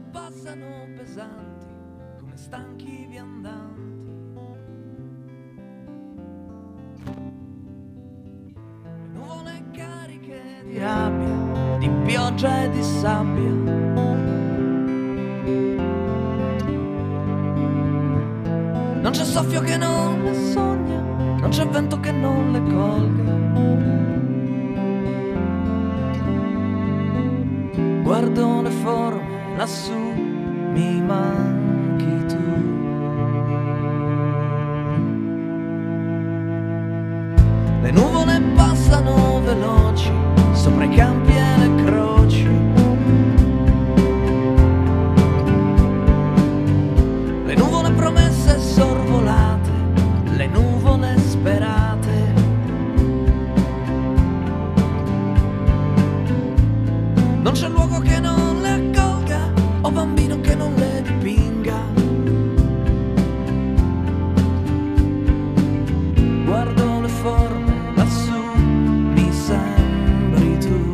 passano pesanti come stanchi viandanti. Le nuvole cariche di rabbia, di pioggia e di sabbia. Non c'è soffio che non le sogna, non c'è vento che non le colga. Guardo le forme lassù, mi manchi tu. Le nuvole passano veloci sopra i campi e le croci. Le nuvole promesse sorvolate, le nuvole sperate. Non c'è luogo che non le accolga, o bambino che non le dipinga. Guardo le forme lassù, mi sembri tu.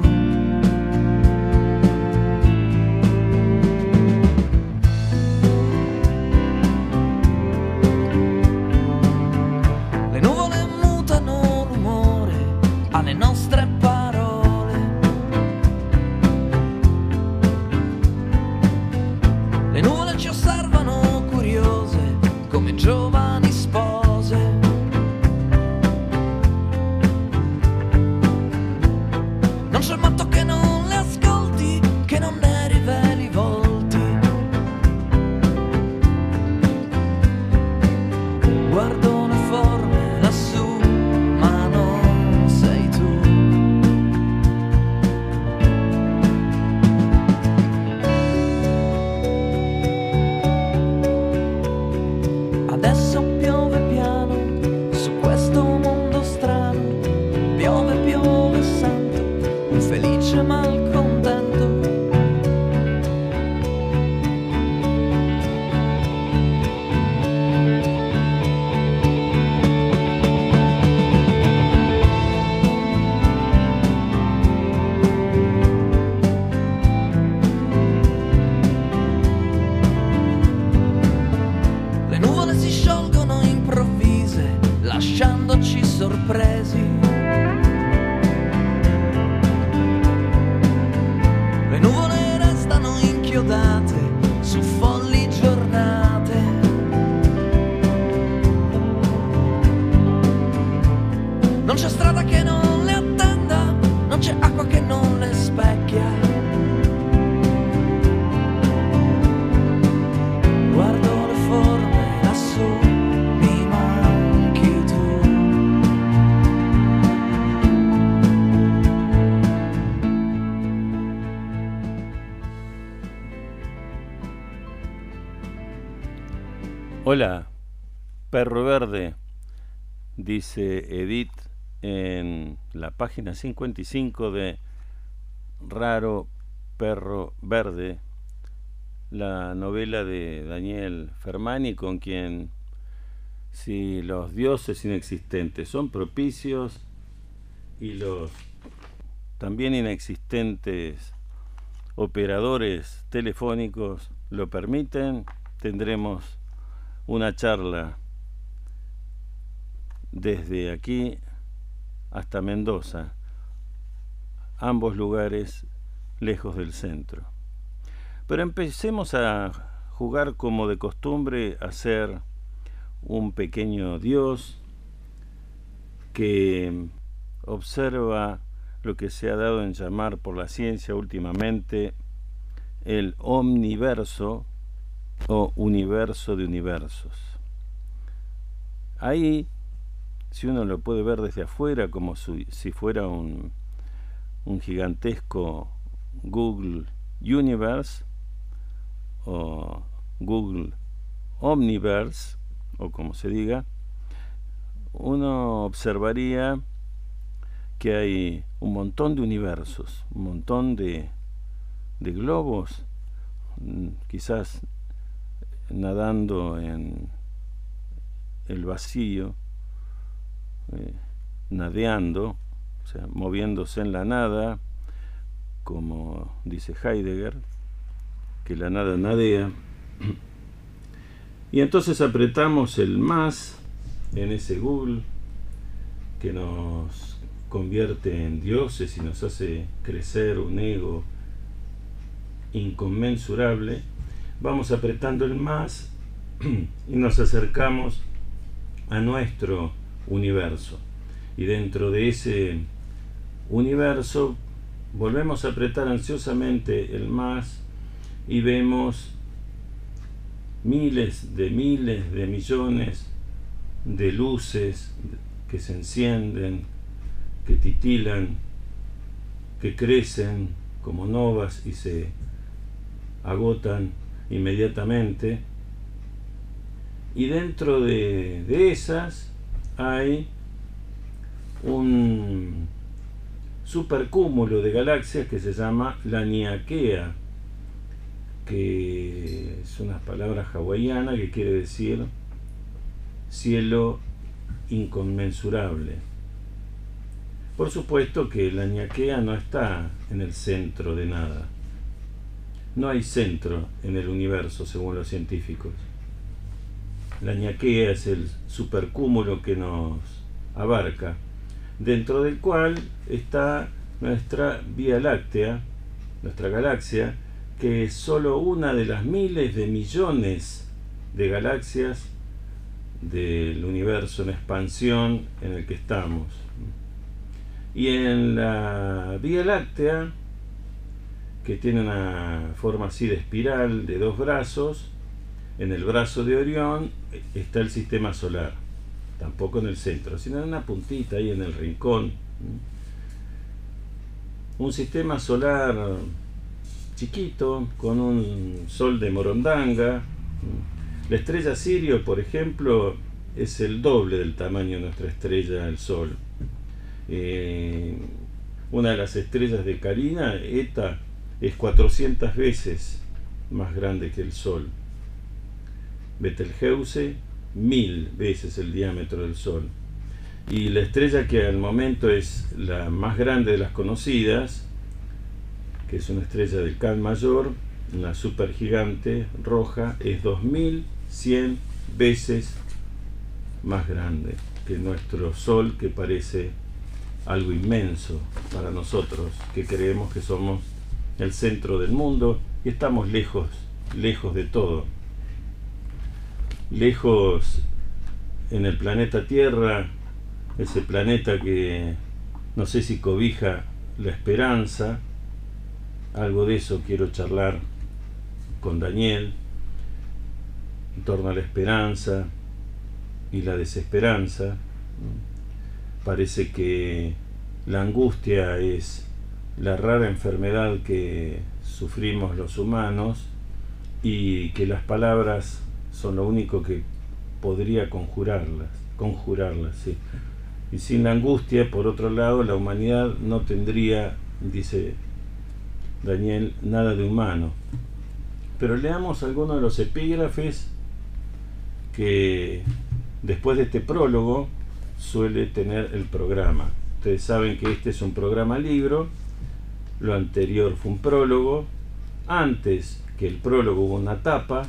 Le nuvole mutano l'umore alle nostre parole. Le nuvole ci osservano curiose come giovani spose. Non c'è matto che non le ascolti, che non ne riveli i volti. Guardo le forme lassù, ma non sei tu. Adesso piove piano su questo mondo strano. Piove, piove, sento un felice malcontento. Le nuvole si sciolgono improvvise, lasciandoci sorpresi. Le nuvole restano inchiodate su folli giornate. Non c'è strada che non le attenda, non c'è acqua che non le specchia. Guardo le forme lassù, mi manchi tu. Hola, perro verde, dice Edith en la página 55 de Raro Perro Verde, la novela de Daniel Fermani, con quien, si los dioses inexistentes son propicios y los también inexistentes operadores telefónicos lo permiten, tendremos una charla desde aquí hasta Mendoza, ambos lugares lejos del centro. Pero empecemos a jugar como de costumbre, a ser un pequeño dios que observa lo que se ha dado en llamar por la ciencia últimamente el omniverso o universo de universos. Ahí, si uno lo puede ver desde afuera, como si fuera un gigantesco Google Universe o Google Omniverse, o como se diga, uno observaría que hay un montón de universos, un montón de globos, quizás nadando en el vacío, nadeando, o sea, moviéndose en la nada, como dice Heidegger, que la nada nadea. Y entonces apretamos el más en ese Google que nos convierte en dioses y nos hace crecer un ego inconmensurable. Vamos apretando el más y nos acercamos a nuestro universo. Y dentro de ese universo volvemos a apretar ansiosamente el más y vemos miles de millones de luces que se encienden, que titilan, que crecen como novas y se agotan inmediatamente. Y dentro de esas hay un supercúmulo de galaxias que se llama Laniakea, que es una palabra hawaiana que quiere decir cielo inconmensurable. Por supuesto que Laniakea no está en el centro de nada. No hay centro en el universo, según los científicos. Laniakea es el supercúmulo que nos abarca, dentro del cual está nuestra Vía Láctea, nuestra galaxia, que es solo una de las miles de millones de galaxias del universo en expansión en el que estamos. Y en la Vía Láctea, que tiene una forma así de espiral de dos brazos, en el brazo de Orión está el sistema solar, tampoco en el centro, sino en una puntita ahí en el rincón. Un sistema solar chiquito, con un sol de Morondanga. La estrella Sirio, por ejemplo, es el doble del tamaño de nuestra estrella, el Sol. Una de las estrellas de Carina, Eta, es 400 veces más grande que el Sol. Betelgeuse, 1000 veces el diámetro del Sol. Y la estrella que al momento es la más grande de las conocidas, que es una estrella del Can Mayor, una supergigante roja, es 2100 veces más grande que nuestro Sol, que parece algo inmenso para nosotros, que creemos que somos el centro del mundo y estamos lejos de todo. Lejos en el planeta Tierra, ese planeta que no sé si cobija la esperanza. Algo de eso quiero charlar con Daniel, en torno a la esperanza y la desesperanza. Parece que la angustia es la rara enfermedad que sufrimos los humanos y que las palabras son lo único que podría conjurarlas, sí. Y sin la angustia, por otro lado, la humanidad no tendría, dice Daniel, nada de humano. Pero leamos algunos de los epígrafes que después de este prólogo suele tener el programa. Ustedes saben que este es un programa libro, lo anterior fue un prólogo. Antes que el prólogo hubo una tapa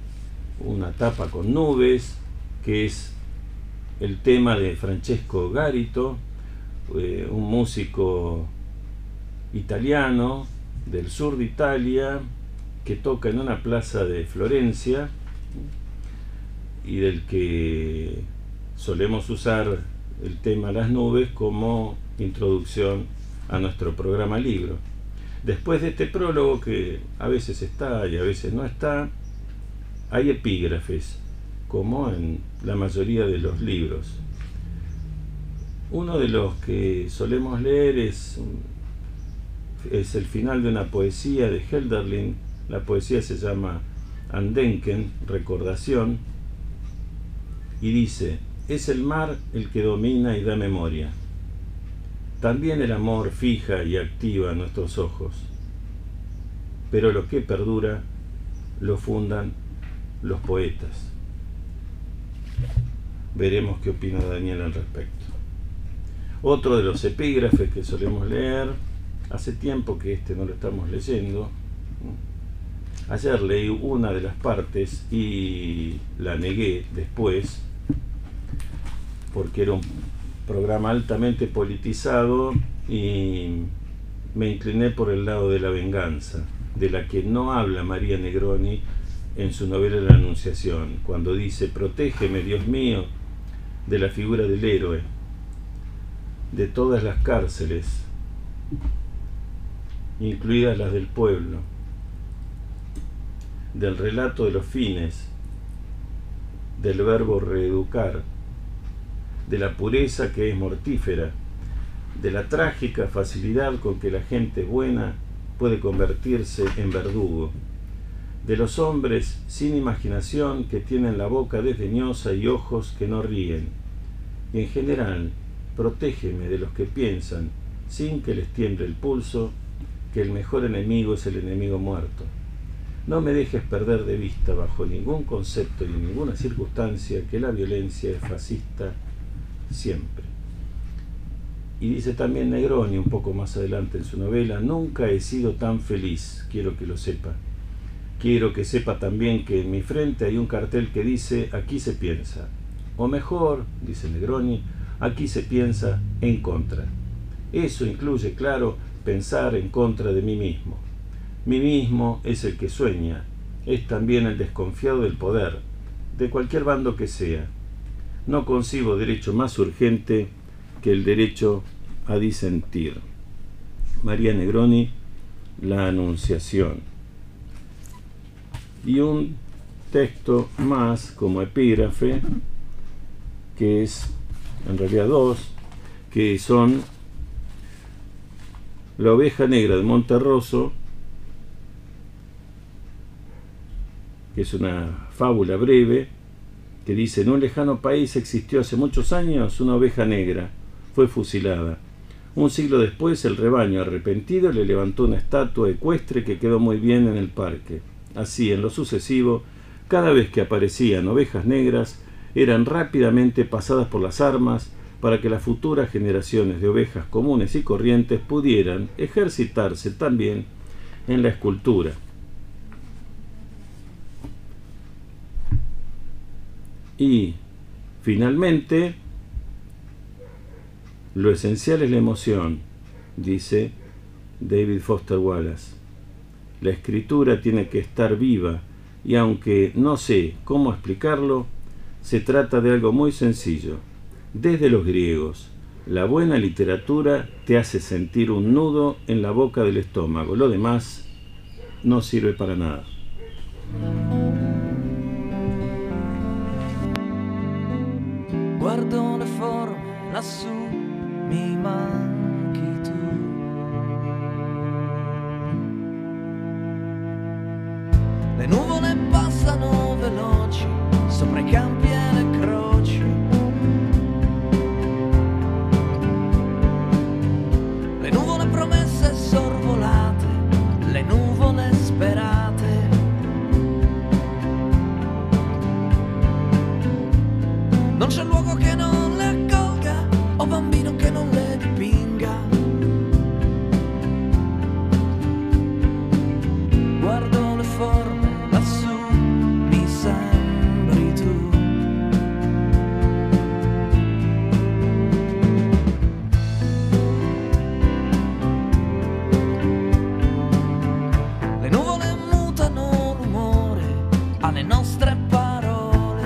con nubes, que es el tema de Francesco Garito, un músico italiano del sur de Italia que toca en una plaza de Florencia y del que solemos usar el tema Las nubes como introducción a nuestro programa libro. Después de este prólogo, que a veces está y a veces no está, hay epígrafes, como en la mayoría de los libros. Uno de los que solemos leer es el final de una poesía de Hölderlin. La poesía se llama Andenken, recordación, y dice: es el mar el que domina y da memoria. También el amor fija y activa nuestros ojos, pero lo que perdura lo fundan los poetas. Veremos qué opina Daniel al respecto. Otro de los epígrafes que solemos leer, hace tiempo que este no lo estamos leyendo, Ayer leí una de las partes y la negué después porque era un programa altamente politizado y me incliné por el lado de la venganza, de la que no habla María Negroni en su novela La Anunciación, cuando dice: protégeme, Dios mío, de la figura del héroe, de todas las cárceles, incluidas las del pueblo, del relato de los fines, del verbo reeducar, de la pureza que es mortífera, de la trágica facilidad con que la gente buena puede convertirse en verdugo, de los hombres sin imaginación que tienen la boca desdeñosa y ojos que no ríen, y en general, protégeme de los que piensan, sin que les tiemble el pulso, que el mejor enemigo es el enemigo muerto. No me dejes perder de vista bajo ningún concepto y en ninguna circunstancia que la violencia es fascista siempre. Y dice también Negroni un poco más adelante en su novela: nunca he sido tan feliz, quiero que lo sepa. Quiero que sepa también que en mi frente hay un cartel que dice: aquí se piensa. O mejor, dice Negroni, aquí se piensa en contra. Eso incluye, claro, pensar en contra de mí mismo. Mí mismo es el que sueña, es también el desconfiado del poder, de cualquier bando que sea. No concibo derecho más urgente que el derecho a disentir. María Negroni, La Anunciación. Y un texto más como epígrafe, que es en realidad dos, que son La oveja negra de Monterroso, que es una fábula breve, que dice: en un lejano país existió hace muchos años una oveja negra, fue fusilada. Un siglo después el rebaño, arrepentido, le levantó una estatua ecuestre que quedó muy bien en el parque. Así, en lo sucesivo, cada vez que aparecían ovejas negras, eran rápidamente pasadas por las armas para que las futuras generaciones de ovejas comunes y corrientes pudieran ejercitarse también en la escultura. Y, finalmente, lo esencial es la emoción, dice David Foster Wallace. La escritura tiene que estar viva y, aunque no sé cómo explicarlo, se trata de algo muy sencillo. Desde los griegos, la buena literatura te hace sentir un nudo en la boca del estómago. Lo demás no sirve para nada. Guardo le forme lassù, mi manchi tu. Le nuvole passano veloci sopra i campi e le croci. Le nuvole promesse sorvolate, le nuvole sperate. Non c'è luogo che non le accolga, o bambino che non le dipinga. Guardo le forme lassù, mi sembri tu. Le nuvole mutano l'umore alle nostre parole.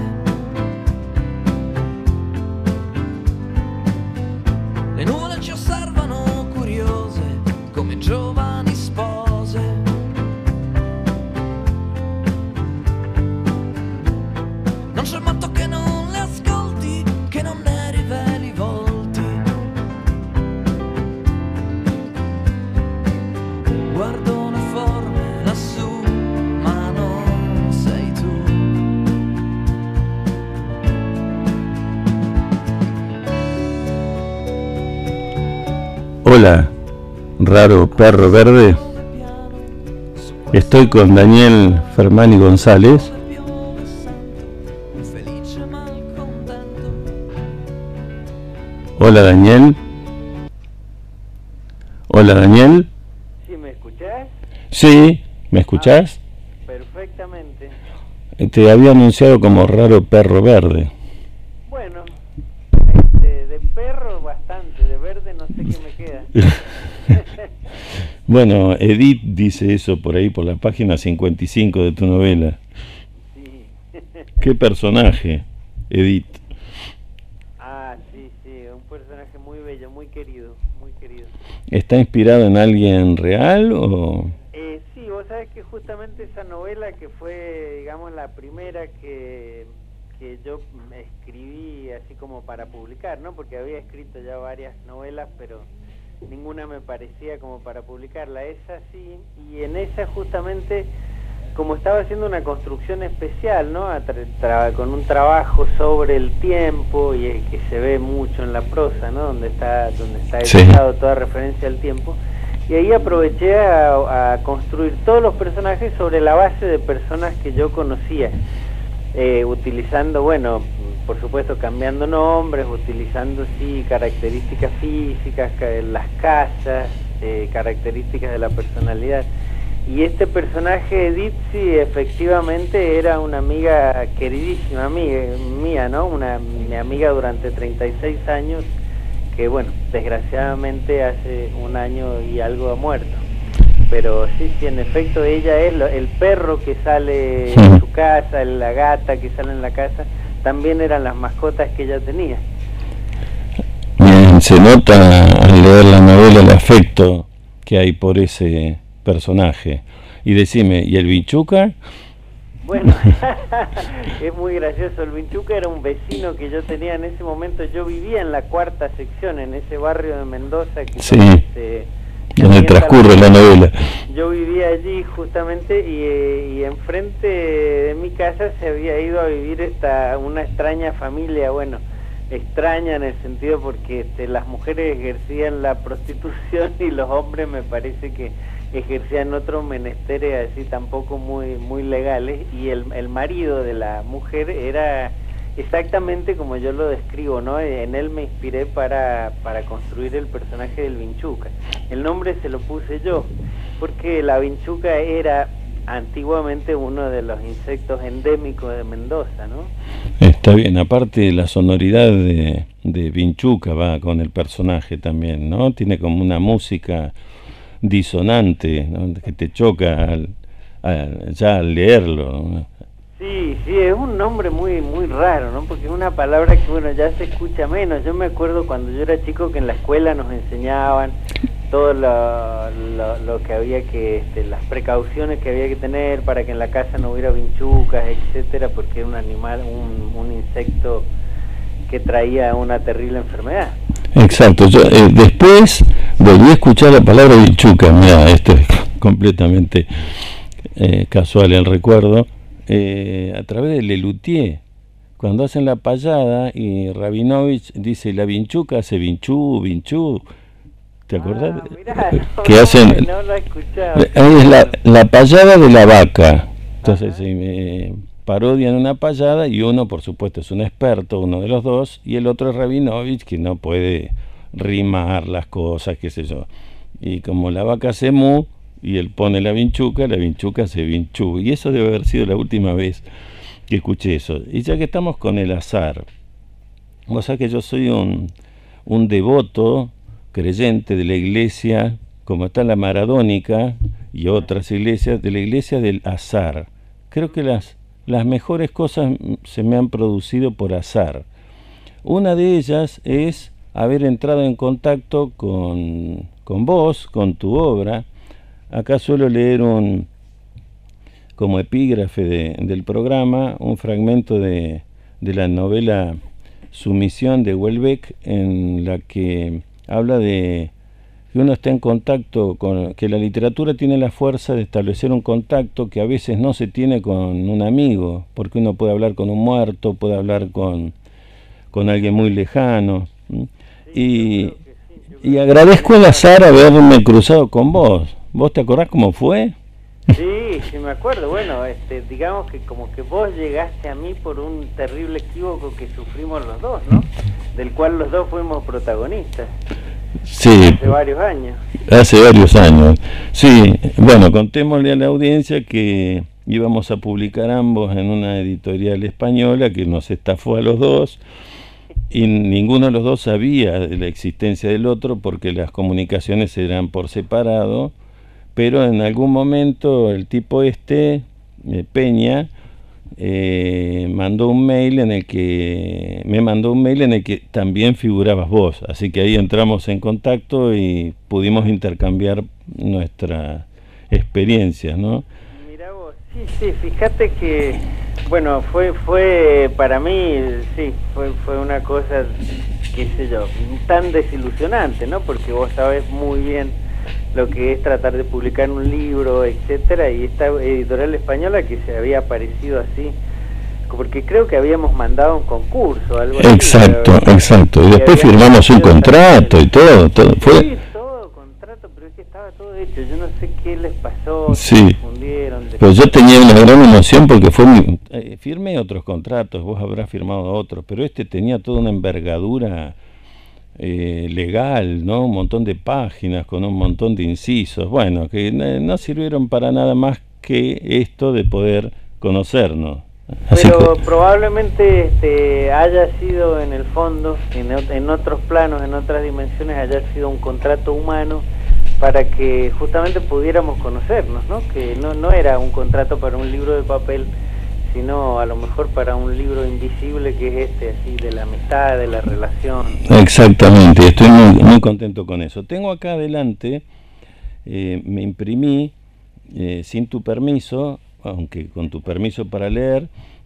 Le nuvole ci osservano curiose come giovani spose. Non c'è matto che non le ascolti, che non ne riveli i volti. Guardo le forme lassù, ma non sei tu. Hola, raro perro verde. Estoy con Daniel Fermani González. Hola, Daniel. Hola, Daniel. ¿Sí me escuchás? Sí, ¿me escuchás? perfectamente. Te había anunciado como raro perro verde. Bueno, de perro bastante, de verde no sé qué me queda. Bueno, Edith dice eso por ahí, por la página 55 de tu novela. Sí. ¿Qué personaje, Edith? Ah, sí, un personaje muy bello, muy querido, muy querido. ¿Está inspirado en alguien real o...? Sí, vos sabés que justamente esa novela que fue, digamos, la primera que yo escribí así como para publicar, ¿no? Porque había escrito ya varias novelas, pero ninguna me parecía como para publicarla. Esa sí, y en esa justamente, como estaba haciendo una construcción especial, ¿no? Con un trabajo sobre el tiempo, y que se ve mucho en la prosa, ¿no? Donde está editado toda referencia al tiempo. Y ahí aproveché a construir todos los personajes sobre la base de personas que yo conocía, utilizando, bueno, por supuesto cambiando nombres, utilizando sí características físicas, las casas, características de la personalidad. Y este personaje, Edith, sí, efectivamente era una amiga queridísima mía, ¿no? Mi amiga durante 36 años, que bueno, desgraciadamente hace un año y algo ha muerto. Pero sí, en efecto ella es el perro que sale en su casa, la gata que sale en la casa, también eran las mascotas que ella tenía. Bien, se nota al leer la novela el afecto que hay por ese personaje. Y decime, ¿y el Vinchuca? Bueno, es muy gracioso. El Vinchuca era un vecino que yo tenía en ese momento. Yo vivía en la cuarta sección, en ese barrio de Mendoza que sí, donde transcurre la novela. Yo vivía allí justamente, y enfrente de mi casa se había ido a vivir una extraña familia. Bueno, extraña en el sentido porque las mujeres ejercían la prostitución y los hombres me parece que ejercían otros menesteres así tampoco muy legales, y el marido de la mujer era exactamente como yo lo describo, ¿no? En él me inspiré para construir el personaje del Vinchuca. El nombre se lo puse yo porque la vinchuca era antiguamente uno de los insectos endémicos de Mendoza, ¿no? Está bien, aparte la sonoridad de Vinchuca va con el personaje también, ¿no? Tiene como una música disonante, ¿no? Que te choca ya al leerlo, ¿no? Sí, es un nombre muy raro, ¿no? Porque es una palabra que, bueno, ya se escucha menos. Yo me acuerdo cuando yo era chico que en la escuela nos enseñaban todo lo que había que, las precauciones que había que tener para que en la casa no hubiera vinchucas, etcétera, porque era un animal, un insecto que traía una terrible enfermedad. Exacto. Yo después volví a escuchar la palabra vinchuca. Mira, esto es completamente casual el recuerdo, a través de Lelutier, cuando hacen la payada y Rabinovich dice la vinchuca hace vinchú. ¿Te acordás? Mirá, que hacen no lo he escuchado. Es la payada de la vaca. Entonces parodian una payada y uno, por supuesto, es un experto, uno de los dos, y el otro es Rabinovich, que no puede rimar las cosas, qué sé yo. Y como la vaca hace mu y él pone la vinchuca hace vinchú. Y eso debe haber sido la última vez que escuché eso. Y ya que estamos con el azar, vos sabés que yo soy un devoto creyente de la iglesia, como está la maradónica y otras iglesias, de la iglesia del azar. Creo que las mejores cosas se me han producido por azar. Una de ellas es haber entrado en contacto con vos, con tu obra. Acá suelo leer como epígrafe del programa, un fragmento de la novela Sumisión de Houellebecq, en la que habla de que uno está en contacto que la literatura tiene la fuerza de establecer un contacto que a veces no se tiene con un amigo, porque uno puede hablar con un muerto, puede hablar con alguien muy lejano. Y agradezco al azar haberme cruzado con vos. ¿Vos te acordás cómo fue? Sí, me acuerdo. Bueno, digamos que como que vos llegaste a mí por un terrible equívoco que sufrimos los dos, ¿no? Del cual los dos fuimos protagonistas. Sí. Hace varios años. Hace varios años. Sí, bueno, contémosle a la audiencia que íbamos a publicar ambos en una editorial española que nos estafó a los dos, y ninguno de los dos sabía de la existencia del otro porque las comunicaciones eran por separado, pero en algún momento el tipo Peña, mandó un mail en el que me mandó un mail en el que también figurabas vos, así que ahí entramos en contacto y pudimos intercambiar nuestras experiencias, ¿no? Mirá vos, sí, fíjate que, bueno, fue para mí, sí, fue una cosa, qué sé yo, tan desilusionante, ¿no? Porque vos sabés muy bien lo que es tratar de publicar un libro, etcétera, y esta editorial española que se había aparecido así, porque creo que habíamos mandado un concurso, algo así. Exacto, y después firmamos un contrato y todo fue... Sí, todo contrato, pero es que estaba todo hecho, yo no sé qué les pasó, sí, se confundieron. Pero yo tenía una gran emoción porque firmé otros contratos, vos habrás firmado otros, pero tenía toda una envergadura legal, ¿no? Un montón de páginas con un montón de incisos, bueno, que no sirvieron para nada más que esto de poder conocernos. Pero probablemente haya sido en el fondo, en otros planos, en otras dimensiones, haya sido un contrato humano para que justamente pudiéramos conocernos, ¿no? Que no era un contrato para un libro de papel, sino a lo mejor para un libro invisible que es así, de la amistad, de la relación. Exactamente, estoy muy contento con eso. Tengo acá adelante, me imprimí, sin tu permiso, aunque con tu permiso para leer,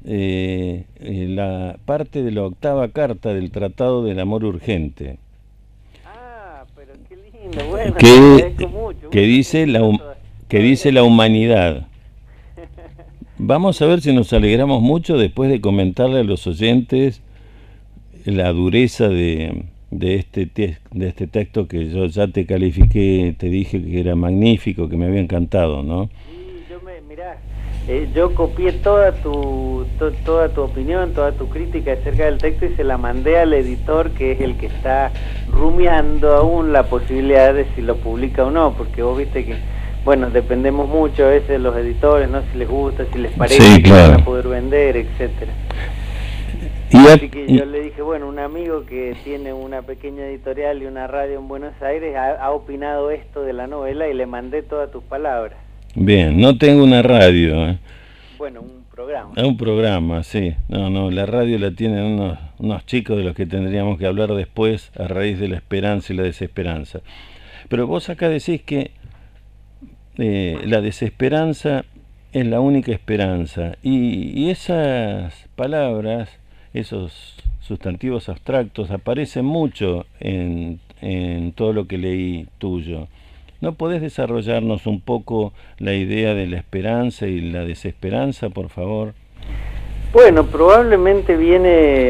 la parte de la 8ª carta del Tratado del Amor Urgente. Ah, pero qué lindo, bueno, te agradezco mucho. Que dice la humanidad. Vamos a ver si nos alegramos mucho después de comentarle a los oyentes la dureza de este texto que yo ya te califiqué, te dije que era magnífico, que me había encantado, ¿no? Sí, mirá, yo copié toda tu opinión, toda tu crítica acerca del texto y se la mandé al editor, que es el que está rumiando aún la posibilidad de si lo publica o no, porque vos viste que, bueno, dependemos mucho a veces de los editores, ¿no? Si les gusta, si les parece, sí, claro, que van a poder vender, etcétera. Así que yo le dije, bueno, un amigo que tiene una pequeña editorial y una radio en Buenos Aires ha opinado esto de la novela y le mandé todas tus palabras. Bien, no tengo una radio. Bueno, un programa. Un programa, sí. No, la radio la tienen unos chicos de los que tendríamos que hablar después a raíz de la esperanza y la desesperanza. Pero vos acá decís que la desesperanza es la única esperanza, y esas palabras, esos sustantivos abstractos aparecen mucho en todo lo que leí tuyo. ¿No podés desarrollarnos un poco la idea de la esperanza y la desesperanza, por favor? Bueno, probablemente viene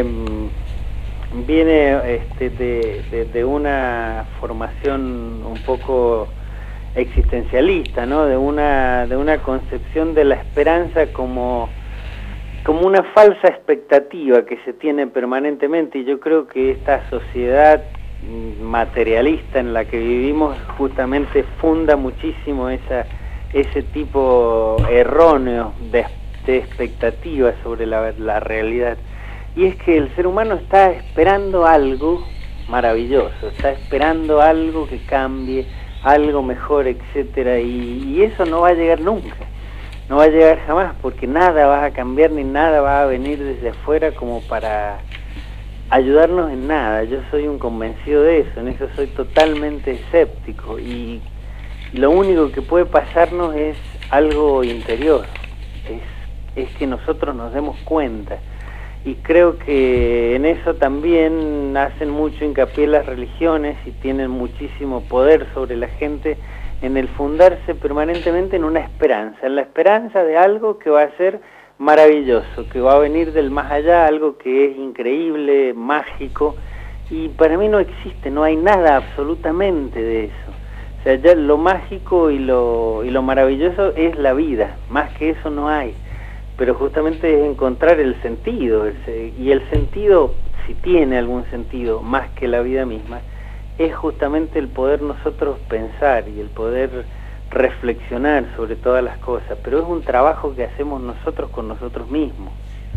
de una formación un poco existencialista, ¿no? De una concepción de la esperanza como una falsa expectativa que se tiene permanentemente, y yo creo que esta sociedad materialista en la que vivimos justamente funda muchísimo ese tipo erróneo de expectativas sobre la realidad, y es que el ser humano está esperando algo maravilloso, está esperando algo que cambie, algo mejor, etcétera, y eso no va a llegar nunca, no va a llegar jamás, porque nada va a cambiar ni nada va a venir desde afuera como para ayudarnos en nada. Yo soy un convencido de eso, en eso soy totalmente escéptico, y lo único que puede pasarnos es algo interior, es que nosotros nos demos cuenta, y creo que en eso también hacen mucho hincapié las religiones y tienen muchísimo poder sobre la gente, en el fundarse permanentemente en la esperanza de algo que va a ser maravilloso, que va a venir del más allá, algo que es increíble, mágico, y para mí no existe, no hay nada absolutamente de eso. O sea, ya lo mágico y lo maravilloso es la vida, más que eso no hay, pero justamente es encontrar el sentido, y el sentido, si tiene algún sentido más que la vida misma, es justamente el poder nosotros pensar y el poder reflexionar sobre todas las cosas, pero es un trabajo que hacemos nosotros con nosotros mismos.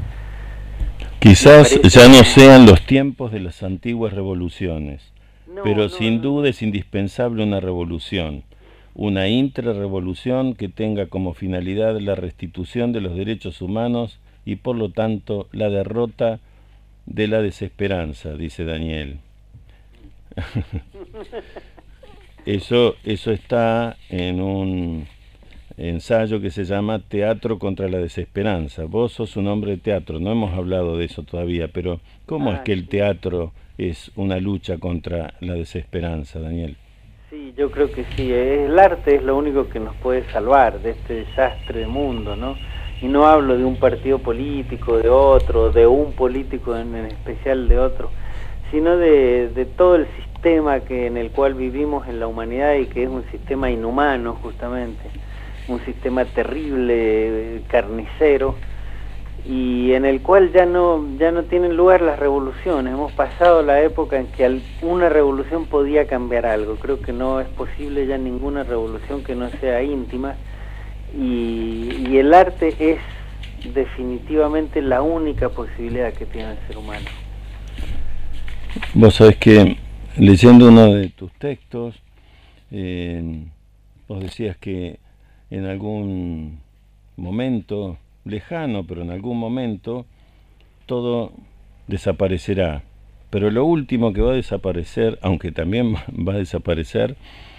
Quizás ya no sean los tiempos de las antiguas revoluciones, pero No, sin duda es indispensable una revolución, una intrarrevolución que tenga como finalidad la restitución de los derechos humanos y por lo tanto la derrota de la desesperanza, dice Daniel. Eso está en un ensayo que se llama Teatro contra la Desesperanza. Vos sos un hombre de teatro, no hemos hablado de eso todavía, pero ¿cómo es que el teatro es una lucha contra la desesperanza, Daniel? Sí, yo creo que sí, el arte es lo único que nos puede salvar de este desastre de mundo, ¿no? Y no hablo de un partido político, de otro, de un político en especial de otro, sino de todo el sistema en el cual vivimos en la humanidad y que es un sistema inhumano justamente, un sistema terrible, carnicero, y en el cual ya no tienen lugar las revoluciones. Hemos pasado la época en que una revolución podía cambiar algo. Creo que no es posible ya ninguna revolución que no sea íntima, y el arte es definitivamente la única posibilidad que tiene el ser humano. Vos sabés que leyendo uno de tus textos, vos decías que en algún momento lejano, pero en algún momento todo desaparecerá, pero lo último que va a desaparecer, aunque también va a desaparecer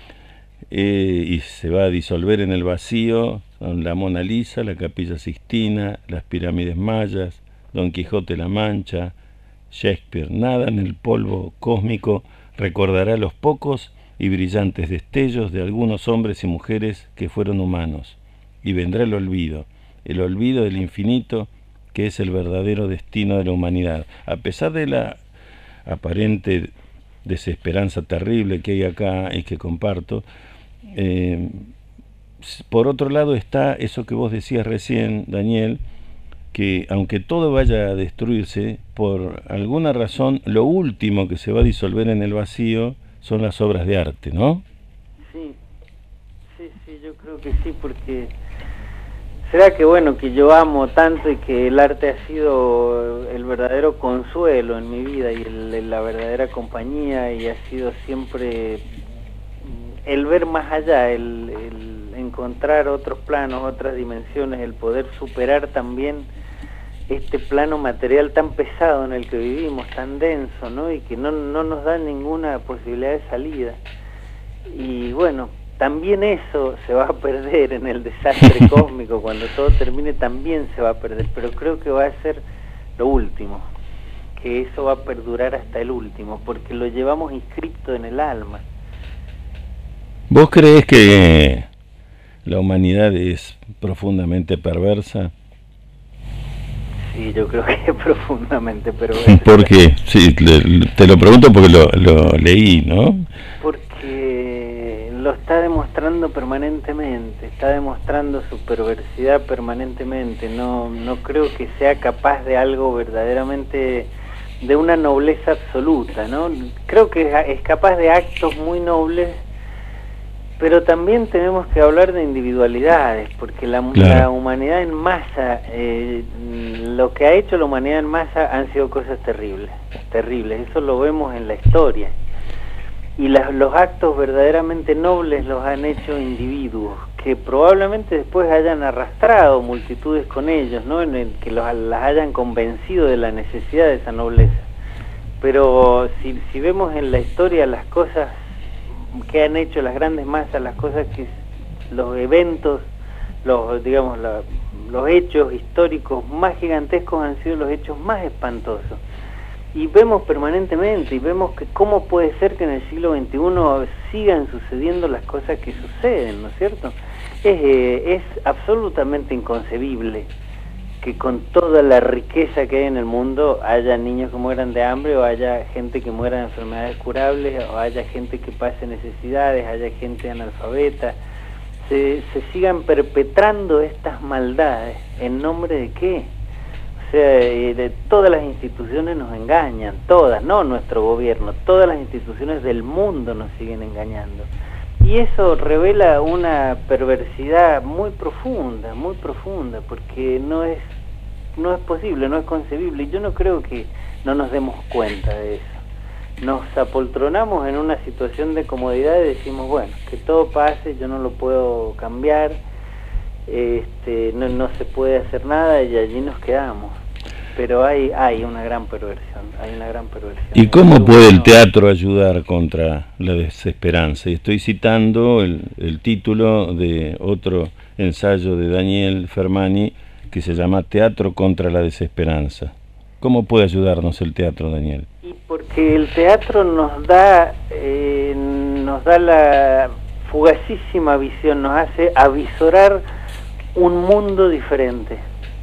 y se va a disolver en el vacío, son la Mona Lisa, la Capilla Sixtina, las pirámides mayas, Don Quijote la Mancha, Shakespeare. Nada en el polvo cósmico recordará los pocos y brillantes destellos de algunos hombres y mujeres que fueron humanos, y vendrá el olvido del infinito, que es el verdadero destino de la humanidad. A pesar de la aparente desesperanza terrible que hay acá y que comparto, por otro lado está eso que vos decías recién, Daniel, que aunque todo vaya a destruirse, por alguna razón lo último que se va a disolver en el vacío son las obras de arte, ¿no? Sí, yo creo que sí, porque será que bueno, que yo amo tanto y que el arte ha sido el verdadero consuelo en mi vida y la verdadera compañía, y ha sido siempre el ver más allá, el encontrar otros planos, otras dimensiones, el poder superar también este plano material tan pesado en el que vivimos, tan denso, ¿no? Y que no nos da ninguna posibilidad de salida. Y bueno, también eso se va a perder en el desastre cósmico. Cuando todo termine también se va a perder, pero creo que va a ser lo último, que eso va a perdurar hasta el último, porque lo llevamos inscripto en el alma. ¿Vos creés que la humanidad es profundamente perversa? Sí, yo creo que es profundamente perversa. ¿Por qué? Sí, te lo pregunto porque lo leí, ¿no? Porque lo está demostrando permanentemente, está demostrando su perversidad permanentemente. No creo que sea capaz de algo verdaderamente, de una nobleza absoluta, ¿no? Creo que es capaz de actos muy nobles, pero también tenemos que hablar de individualidades, porque la humanidad en masa, lo que ha hecho la humanidad en masa han sido cosas terribles, eso lo vemos en la historia, y los actos verdaderamente nobles los han hecho individuos, que probablemente después hayan arrastrado multitudes con ellos, ¿no? En el que las hayan convencido de la necesidad de esa nobleza. Pero si vemos en la historia las cosas que han hecho las grandes masas, las cosas que los eventos, los hechos históricos más gigantescos han sido los hechos más espantosos, y vemos permanentemente, y vemos que cómo puede ser que en el siglo XXI sigan sucediendo las cosas que suceden, ¿no es cierto? Es absolutamente inconcebible que con toda la riqueza que hay en el mundo haya niños que mueran de hambre, o haya gente que muera de enfermedades curables, o haya gente que pase necesidades, haya gente analfabeta. Se sigan perpetrando estas maldades, ¿en nombre de qué? O sea, de todas las instituciones nos engañan, todas, no nuestro gobierno, todas las instituciones del mundo nos siguen engañando. Y eso revela una perversidad muy profunda, porque no es posible, no es concebible. Y yo no creo que no nos demos cuenta de eso. Nos apoltronamos en una situación de comodidad y decimos, bueno, que todo pase, yo no lo puedo cambiar, no se puede hacer nada y allí nos quedamos. Pero hay una gran perversión, ¿Y cómo puede el teatro ayudar contra la desesperanza? Y estoy citando el título de otro ensayo de Daniel Fermani que se llama Teatro contra la desesperanza. ¿Cómo puede ayudarnos el teatro, Daniel? Y porque el teatro nos da la fugacísima visión, nos hace avisorar un mundo diferente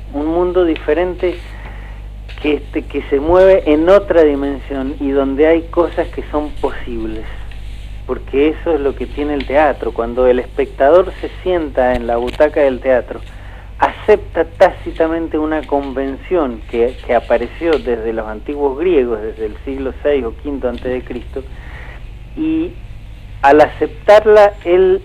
que se mueve en otra dimensión y donde hay cosas que son posibles, porque eso es lo que tiene el teatro. Cuando el espectador se sienta en la butaca del teatro, acepta tácitamente una convención que apareció desde los antiguos griegos, desde el siglo VI o V antes de Cristo, y al aceptarla él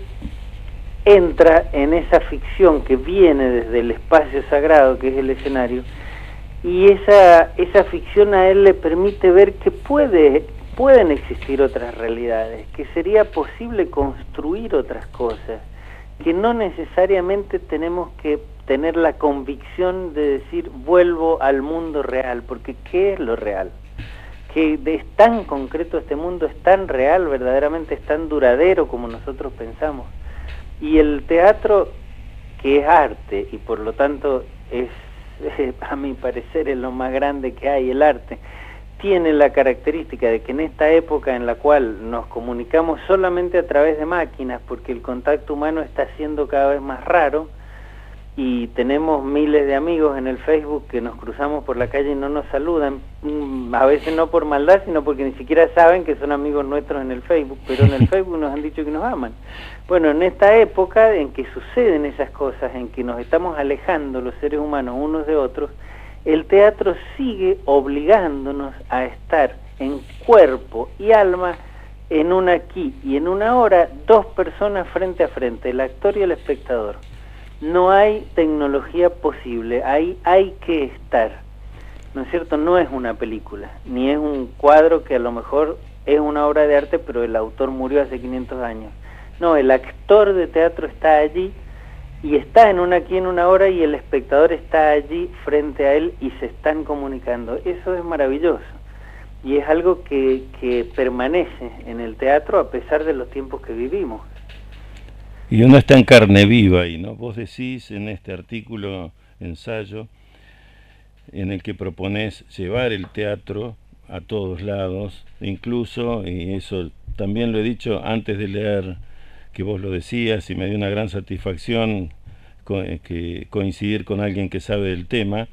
entra en esa ficción que viene desde el espacio sagrado que es el escenario, y esa ficción a él le permite ver que pueden existir otras realidades, que sería posible construir otras cosas, que no necesariamente tenemos que tener la convicción de decir vuelvo al mundo real, porque ¿qué es lo real? Que es tan concreto este mundo, es tan real, verdaderamente es tan duradero como nosotros pensamos. Y el teatro, que es arte y por lo tanto es a mi parecer es lo más grande que hay, el arte, tiene la característica de que en esta época en la cual nos comunicamos solamente a través de máquinas, porque el contacto humano está siendo cada vez más raro, y tenemos miles de amigos en el Facebook que nos cruzamos por la calle y no nos saludan, a veces no por maldad, sino porque ni siquiera saben que son amigos nuestros en el Facebook, pero en el Facebook nos han dicho que nos aman. Bueno, en esta época en que suceden esas cosas, en que nos estamos alejando los seres humanos unos de otros, el teatro sigue obligándonos a estar en cuerpo y alma, en un aquí y en una hora, dos personas frente a frente, el actor y el espectador. No hay tecnología posible, hay que estar, ¿no es cierto? No es una película, ni es un cuadro que a lo mejor es una obra de arte, pero el autor murió hace 500 años. No, el actor de teatro está allí, y está en una aquí en una hora, y el espectador está allí frente a él, y se están comunicando. Eso es maravilloso, y es algo que permanece en el teatro a pesar de los tiempos que vivimos. Y uno está en carne viva ahí, ¿no? Vos decís en este artículo, ensayo, en el que proponés llevar el teatro a todos lados, incluso, y eso también lo he dicho antes de leer que vos lo decías, y me dio una gran satisfacción coincidir con alguien que sabe del tema,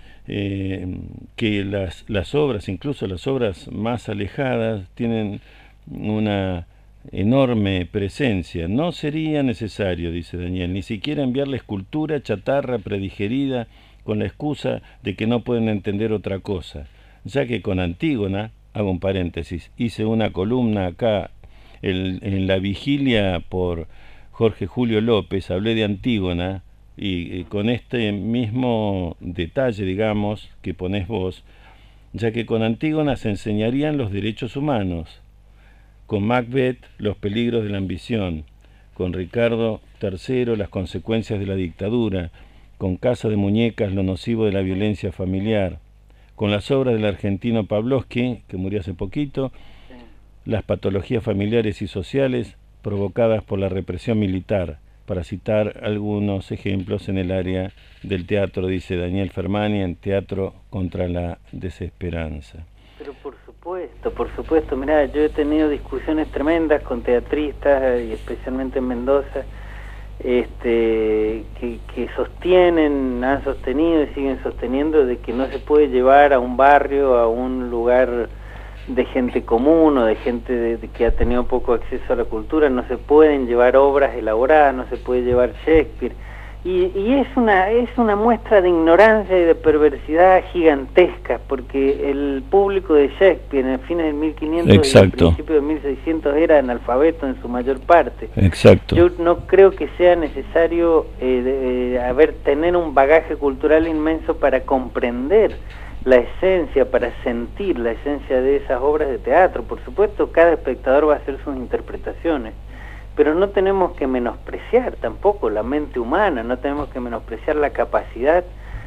que las obras, incluso las obras más alejadas, tienen una enorme presencia. No sería necesario, dice Daniel, ni siquiera enviarle escultura chatarra predigerida con la excusa de que no pueden entender otra cosa, ya que con Antígona, hago un paréntesis, hice una columna acá en la vigilia por Jorge Julio López, hablé de Antígona, y con este mismo detalle, digamos, que ponés vos, ya que con Antígona se enseñarían los derechos humanos, con Macbeth los peligros de la ambición, con Ricardo III las consecuencias de la dictadura, con Casa de Muñecas lo nocivo de la violencia familiar, con las obras del argentino Pavlovsky, que murió hace poquito, las patologías familiares y sociales provocadas por la represión militar, para citar algunos ejemplos en el área del teatro, dice Daniel Fermani, en Teatro contra la Desesperanza. Pero por supuesto, mirá, yo he tenido discusiones tremendas con teatristas, y especialmente en Mendoza, que han sostenido y siguen sosteniendo de que no se puede llevar a un barrio, a un lugar de gente común o de gente que ha tenido poco acceso a la cultura, no se pueden llevar obras elaboradas, no se puede llevar Shakespeare, Y es una muestra de ignorancia y de perversidad gigantesca, porque el público de Shakespeare en fines del 1500 y al principio de 1600 era analfabeto en su mayor parte. Exacto. Yo no creo que sea necesario tener un bagaje cultural inmenso para comprender la esencia, para sentir la esencia de esas obras de teatro. Por supuesto, cada espectador va a hacer sus interpretaciones, pero no tenemos que menospreciar tampoco la mente humana, no tenemos que menospreciar la capacidad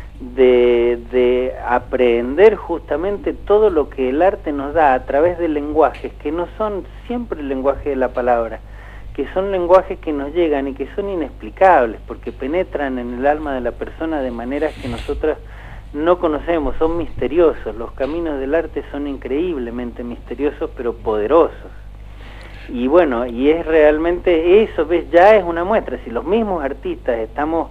de aprender justamente todo lo que el arte nos da a través de lenguajes que no son siempre el lenguaje de la palabra, que son lenguajes que nos llegan y que son inexplicables, porque penetran en el alma de la persona de maneras que nosotros no conocemos, son misteriosos. Los caminos del arte son increíblemente misteriosos, pero poderosos. Y bueno, y es realmente eso, ¿ves? Ya es una muestra. Si los mismos artistas estamos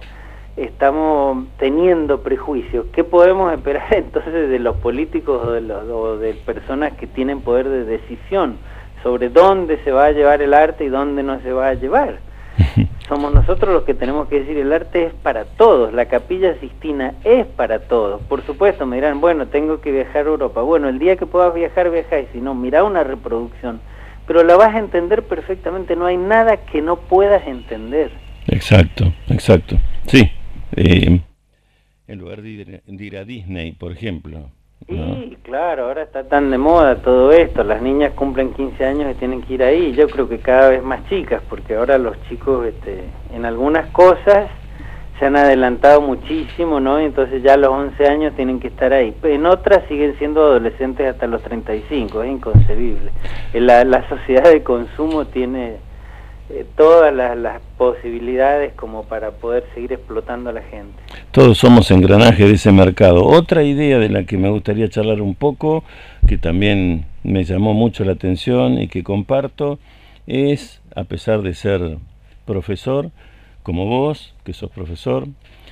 teniendo prejuicios, ¿qué podemos esperar entonces de los políticos o de personas que tienen poder de decisión sobre dónde se va a llevar el arte y dónde no se va a llevar? Somos nosotros los que tenemos que decir, el arte es para todos, la Capilla Sixtina es para todos. Por supuesto, me dirán, bueno, tengo que viajar a Europa. Bueno, el día que puedas viajar, viaja, y si no, mira una reproducción. Pero la vas a entender perfectamente, no hay nada que no puedas entender. Exacto, exacto. Sí, en lugar de ir a Disney, por ejemplo. ¿No? Sí, claro, ahora está tan de moda todo esto, las niñas cumplen 15 años y tienen que ir ahí, yo creo que cada vez más chicas, porque ahora los chicos en algunas cosas se han adelantado muchísimo, ¿no? Y entonces ya a los 11 años tienen que estar ahí. En otras siguen siendo adolescentes hasta los 35, es inconcebible. La sociedad de consumo tiene todas las posibilidades como para poder seguir explotando a la gente. Todos somos engranajes de ese mercado. Otra idea de la que me gustaría charlar un poco, que también me llamó mucho la atención y que comparto, es, a pesar de ser profesor, como vos, que sos profesor,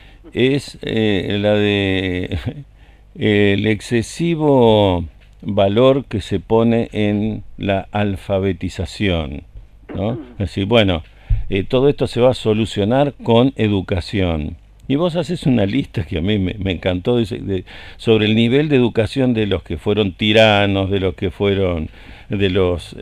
es la de el excesivo valor que se pone en la alfabetización, ¿no? Es decir, bueno, todo esto se va a solucionar con educación. Y vos haces una lista que a mí me encantó sobre el nivel de educación de los que fueron tiranos, de los que fueron, de los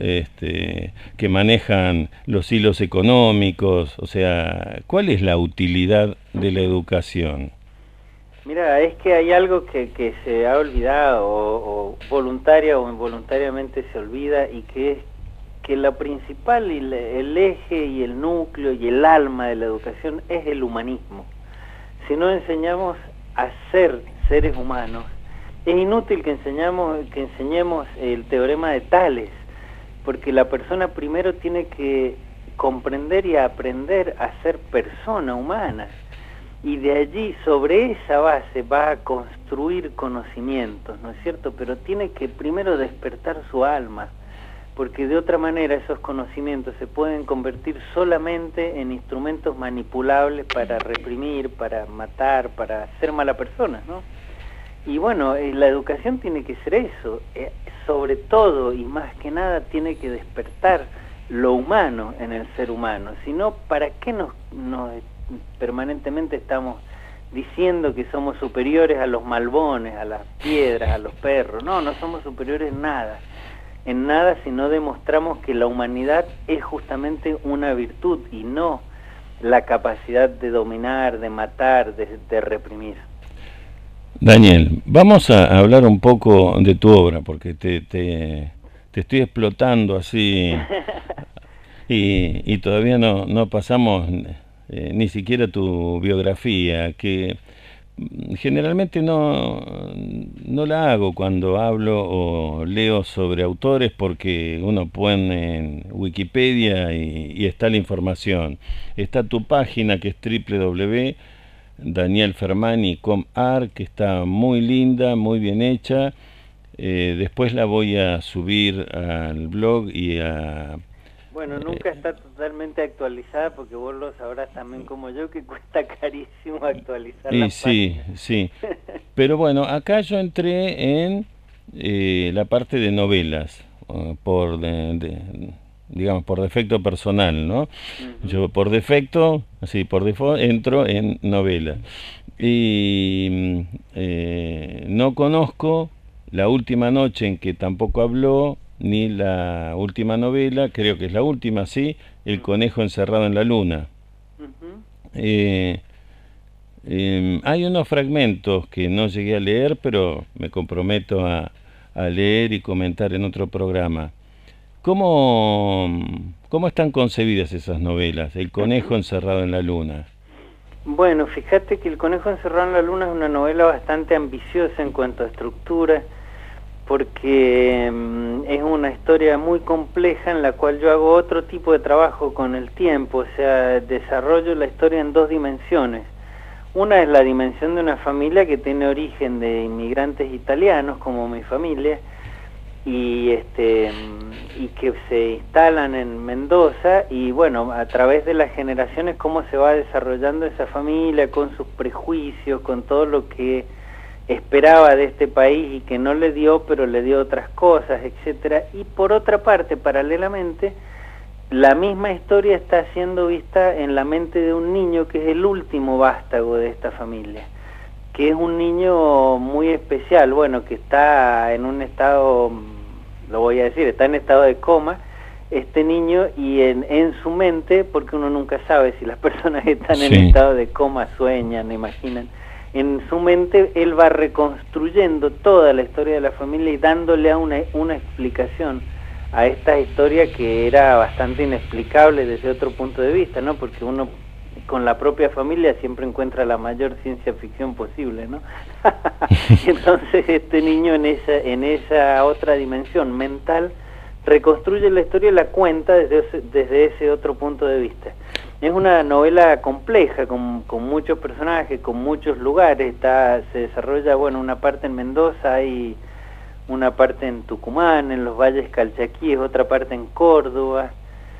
que manejan los hilos económicos. O sea, ¿cuál es la utilidad de la educación? Mira, es que hay algo que se ha olvidado, o voluntaria o involuntariamente se olvida, y que es que la principal, el eje y el núcleo y el alma de la educación es el humanismo. Si no enseñamos a ser seres humanos, es inútil que enseñemos el teorema de Tales, porque la persona primero tiene que comprender y aprender a ser persona humana, y de allí, sobre esa base, va a construir conocimientos, ¿no es cierto? Pero tiene que primero despertar su alma, porque de otra manera esos conocimientos se pueden convertir solamente en instrumentos manipulables para reprimir, para matar, para ser mala persona, ¿no? Y bueno, la educación tiene que ser eso, sobre todo y más que nada tiene que despertar lo humano en el ser humano, si no, ¿para qué nos permanentemente estamos diciendo que somos superiores a los malbones, a las piedras, a los perros? No, no somos superiores en nada si no demostramos que la humanidad es justamente una virtud y no la capacidad de dominar, de matar, de reprimir. Daniel, vamos a hablar un poco de tu obra, porque te estoy explotando así y todavía no pasamos ni siquiera tu biografía, que generalmente no la hago cuando hablo o leo sobre autores, porque uno pone en Wikipedia y está la información. Está tu página, que es www.danielfermani.com.ar, que está muy linda, muy bien hecha. Después la voy a subir al blog y a... Bueno, nunca está totalmente actualizada, porque vos lo sabrás también como yo, que cuesta carísimo actualizar la página. Sí. Pero bueno, acá yo entré en la parte de novelas, digamos, por defecto personal, ¿no? Ujú. Yo por defecto, así por default, entro en novela. Y no conozco La última noche, en que tampoco habló, ni la última novela, creo que es la última, sí, El conejo encerrado en la luna. Ujú. Eh, Hay unos fragmentos que no llegué a leer, pero me comprometo a leer y comentar en otro programa. ¿Cómo, ¿Cómo están concebidas esas novelas? El conejo encerrado en la luna. Bueno, fíjate que El conejo encerrado en la luna es una novela bastante ambiciosa en cuanto a estructura, porque es una historia muy compleja en la cual yo hago otro tipo de trabajo con el tiempo, o sea, desarrollo la historia en dos dimensiones. Una es la dimensión de una familia que tiene origen de inmigrantes italianos, como mi familia, y que se instalan en Mendoza, y bueno, a través de las generaciones cómo se va desarrollando esa familia con sus prejuicios, con todo lo que esperaba de este país y que no le dio, pero le dio otras cosas, etcétera. Y por otra parte, paralelamente, la misma historia está siendo vista en la mente de un niño que es el último vástago de esta familia, que es un niño muy especial, bueno, que está en un estado, lo voy a decir, está en estado de coma, este niño, y en su mente, porque uno nunca sabe si las personas que están en estado de coma sueñan, imaginan, en su mente él va reconstruyendo toda la historia de la familia y dándole una explicación a esta historia que era bastante inexplicable desde otro punto de vista, ¿no? Porque uno con la propia familia siempre encuentra la mayor ciencia ficción posible, ¿no? Entonces este niño en esa otra dimensión mental reconstruye la historia y la cuenta desde ese otro punto de vista. Es una novela compleja, con muchos personajes, con muchos lugares. Se desarrolla, bueno, una parte en Mendoza y una parte en Tucumán, en los valles calchaquíes, otra parte en Córdoba.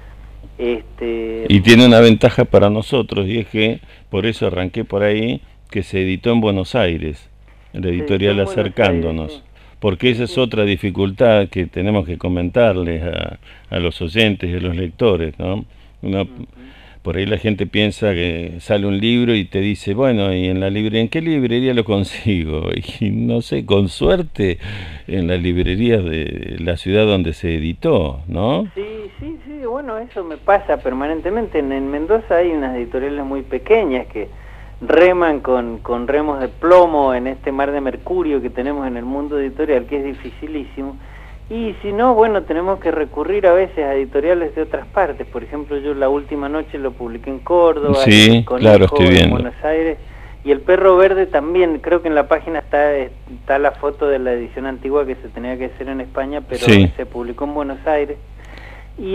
Y tiene una ventaja para nosotros, y es que, por eso arranqué por ahí, que se editó en Buenos Aires, la editorial Acercándonos, Aires, sí. Porque esa es otra dificultad que tenemos que comentarles a los oyentes y a los lectores, ¿no? Por ahí la gente piensa que sale un libro y te dice, bueno, ¿y ¿en qué librería lo consigo? Y no sé, con suerte en las librerías de la ciudad donde se editó, ¿no? Sí, bueno, eso me pasa permanentemente. En Mendoza hay unas editoriales muy pequeñas que reman con remos de plomo en este mar de mercurio que tenemos en el mundo editorial, que es dificilísimo. Y si no, bueno, tenemos que recurrir a veces a editoriales de otras partes. Por ejemplo, yo La última noche lo publiqué en Córdoba, sí, claro, estoy viendo. En Buenos Aires, y El perro verde también. Creo que en la página está la foto de la edición antigua que se tenía que hacer en España, pero se publicó en Buenos Aires. Y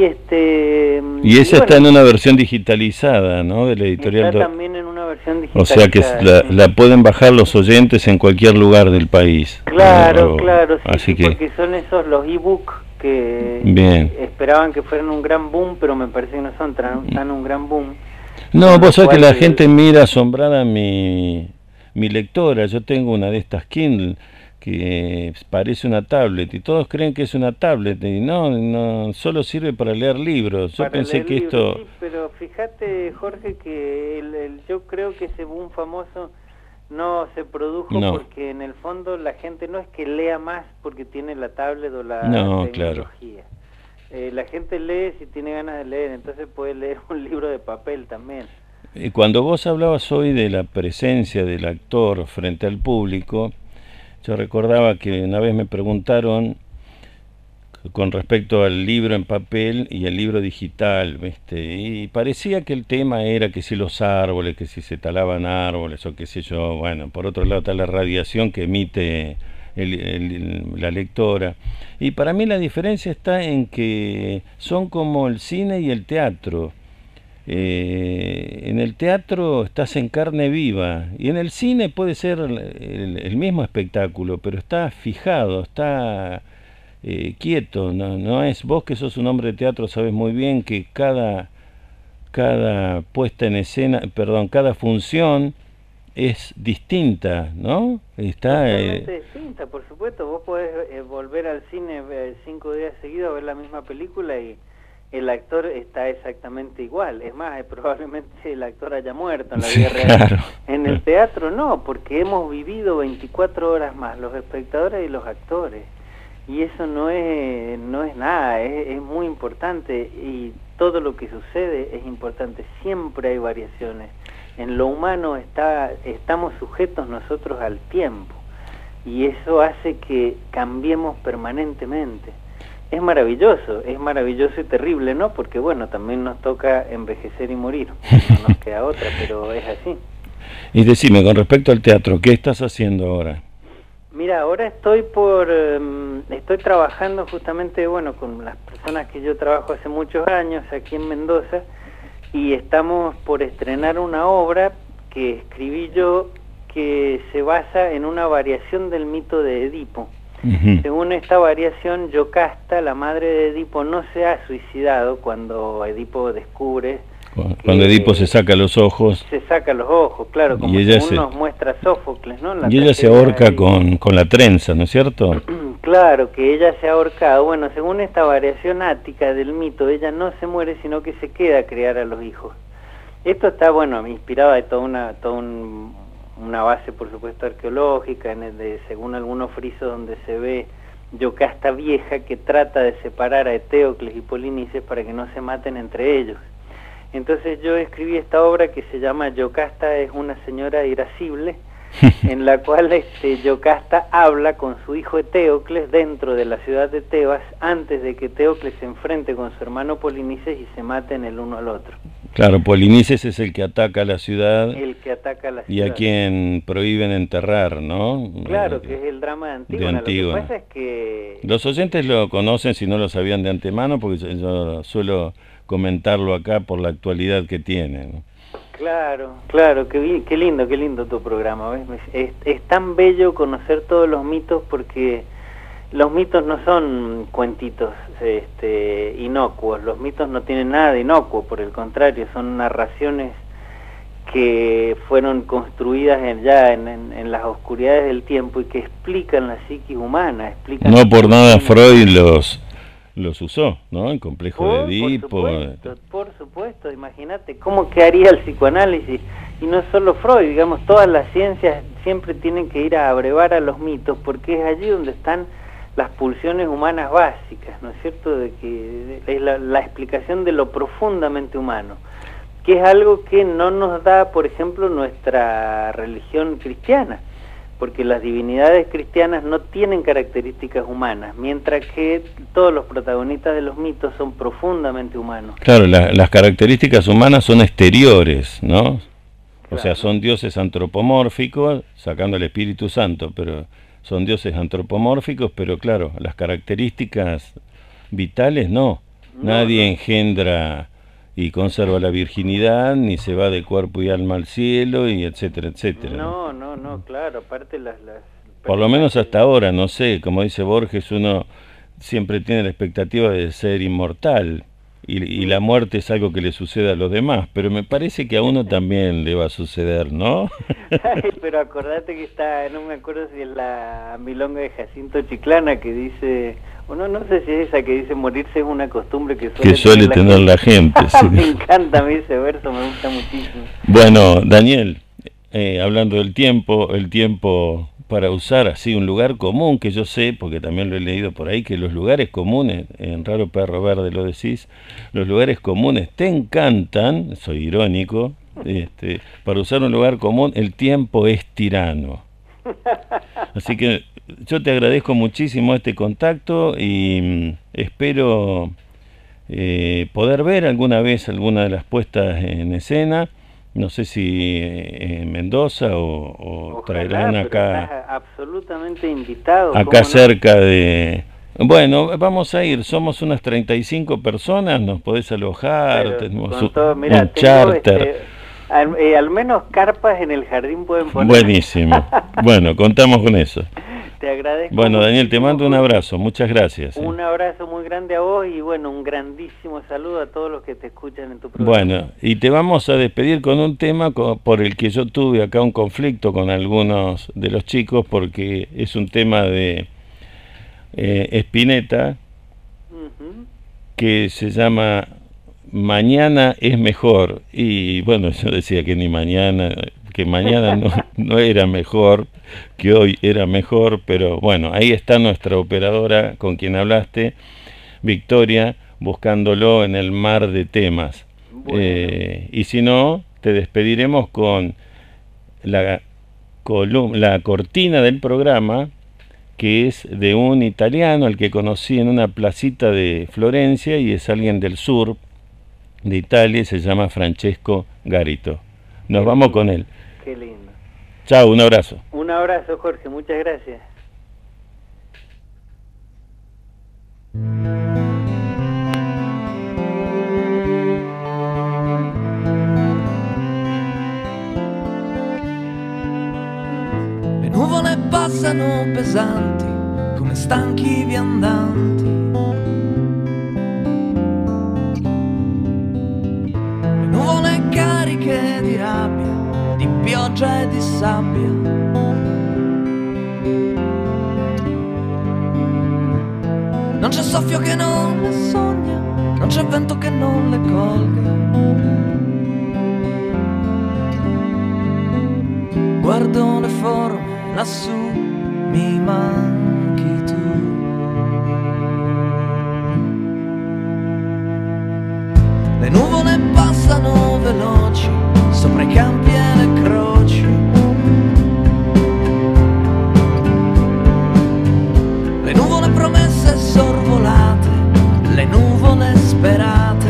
esa está en una versión digitalizada, ¿no? De la editorial. Está también en una versión digitalizada. O sea que la pueden bajar los oyentes en cualquier lugar del país. Claro, sí, que... porque son esos los ebook que esperaban que fueran un gran boom, pero me parece que no son tan un gran boom. No, vos sabés que la gente mira asombrada mi lectora. Yo tengo una de estas Kindle que parece una tablet y todos creen que es una tablet y no solo sirve para leer libros. Yo pensé que esto... Sí, pero fíjate, Jorge, que yo creo que ese boom famoso no se produjo porque en el fondo la gente no es que lea más porque tiene la tablet o la tecnología. La gente lee si tiene ganas de leer, entonces puede leer un libro de papel también. Cuando vos hablabas hoy de la presencia del actor frente al público, yo recordaba que una vez me preguntaron con respecto al libro en papel y el libro digital, y parecía que el tema era que si los árboles, que si se talaban árboles o qué sé yo. Bueno, por otro lado está la radiación que emite la lectora, y para mí la diferencia está en que son como el cine y el teatro. En el teatro estás en carne viva y en el cine puede ser el mismo espectáculo, pero está fijado, está quieto. No es, vos que sos un hombre de teatro sabes muy bien que cada puesta en escena, cada función es distinta, ¿no? Está totalmente distinta, por supuesto. Vos podés volver al cine 5 días seguidos a ver la misma película y el actor está exactamente igual. Es más, probablemente el actor haya muerto en la vida real. Claro. En el teatro no, porque hemos vivido 24 horas más, los espectadores y los actores. Y eso no es nada, es muy importante, y todo lo que sucede es importante. Siempre hay variaciones. En lo humano estamos sujetos nosotros al tiempo, y eso hace que cambiemos permanentemente. Es maravilloso y terrible, ¿no? Porque bueno, también nos toca envejecer y morir, no nos queda otra, pero es así. Y decime, con respecto al teatro, ¿qué estás haciendo ahora? Mira, ahora estoy trabajando justamente, bueno, con las personas que yo trabajo hace muchos años aquí en Mendoza, y estamos por estrenar una obra que escribí yo, que se basa en una variación del mito de Edipo. Según esta variación, Yocasta, la madre de Edipo, no se ha suicidado cuando Edipo descubre... Cuando Edipo se saca los ojos. Se saca los ojos, claro, como según nos muestra Sófocles, ¿no? Y ella se ahorca con la trenza, ¿no es cierto? Claro, que ella se ha ahorcado. Bueno, según esta variación ática del mito, ella no se muere, sino que se queda a criar a los hijos. Esto está, bueno, inspirado de toda una base, por supuesto, arqueológica, según algunos frisos donde se ve Yocasta vieja que trata de separar a Eteocles y Polinices para que no se maten entre ellos. Entonces yo escribí esta obra que se llama Yocasta es una señora irascible, en la cual Yocasta habla con su hijo Eteocles dentro de la ciudad de Tebas, antes de que Eteocles se enfrente con su hermano Polinices y se maten el uno al otro. Claro, Polinices es el que ataca la ciudad. El que ataca la ciudad. Y a quien prohíben enterrar, ¿no? Claro, que es el drama de Antígona. Lo que pasa es que... Los oyentes lo conocen si no lo sabían de antemano, porque yo suelo comentarlo acá por la actualidad que tiene, ¿no? Claro, qué lindo tu programa, ¿ves? Es tan bello conocer todos los mitos, porque los mitos no son cuentitos inocuos, los mitos no tienen nada de inocuo, por el contrario, son narraciones que fueron construidas en las oscuridades del tiempo y que explican la psiquis humana, No por nada Freud los usó, ¿no? El complejo de Edipo. Por supuesto, imagínate cómo quedaría el psicoanálisis, y no solo Freud, digamos, todas las ciencias siempre tienen que ir a abrevar a los mitos, porque es allí donde están las pulsiones humanas básicas, ¿no es cierto? De que es la explicación de lo profundamente humano, que es algo que no nos da, por ejemplo, nuestra religión cristiana, porque las divinidades cristianas no tienen características humanas, mientras que todos los protagonistas de los mitos son profundamente humanos. Claro, las características humanas son exteriores, ¿no? O sea, son dioses antropomórficos, sacando el Espíritu Santo, pero son dioses antropomórficos, pero claro, las características vitales no. Nadie engendra y conserva la virginidad, ni se va de cuerpo y alma al cielo, y etcétera, etcétera. No, claro, aparte por lo menos hasta ahora, no sé, como dice Borges, uno siempre tiene la expectativa de ser inmortal, y la muerte es algo que le sucede a los demás, pero me parece que a uno también le va a suceder, ¿no? Ay, pero acordate que no me acuerdo si es la milonga de Jacinto Chiclana que dice... no sé si es esa que dice morirse es una costumbre que suele tener la gente. Sí. Me encanta a mí ese verso, me gusta muchísimo. Bueno, Daniel, hablando del tiempo, el tiempo para usar así un lugar común, que yo sé, porque también lo he leído por ahí, que los lugares comunes, en Raro Perro Verde lo decís, los lugares comunes te encantan, soy irónico, para usar un lugar común, el tiempo es tirano. Así que yo te agradezco muchísimo este contacto y espero poder ver alguna vez alguna de las puestas en escena. No sé si en Mendoza o traerán acá. Absolutamente invitado. Acá cerca de... Bueno, vamos a ir, somos unas 35 personas, nos podés alojar, tenemos un charter. Al menos carpas en el jardín pueden poner. Buenísimo. Bueno, contamos con eso. Te agradezco. Bueno, Daniel, te mando un abrazo, muchas gracias. Un abrazo muy grande a vos y bueno, un grandísimo saludo a todos los que te escuchan en tu programa. Bueno, y te vamos a despedir con un tema por el que yo tuve acá un conflicto con algunos de los chicos, porque es un tema de Spinetta, que se llama Mañana es mejor. Y bueno, yo decía que mañana no era mejor, que hoy era mejor, pero bueno, ahí está nuestra operadora con quien hablaste, Victoria, buscándolo en el mar de temas. Bueno. Y si no, te despediremos con la cortina del programa, que es de un italiano al que conocí en una placita de Florencia, y es alguien del sur de Italia, y se llama Francesco Garito. Nos vamos con él. Qué lindo. Chao, un abrazo. Un abrazo, Jorge, muchas gracias. Le nuvole passano pesanti come stanchi viandanti. Le nuvole cariche di rabbia, di pioggia e di sabbia. Non c'è soffio che non le sogna, non c'è vento che non le colga. Guardo le forme lassù, mi manchi tu. Le nuvole passano veloci sopra i campi e le croci. Le nuvole promesse sorvolate, le nuvole sperate.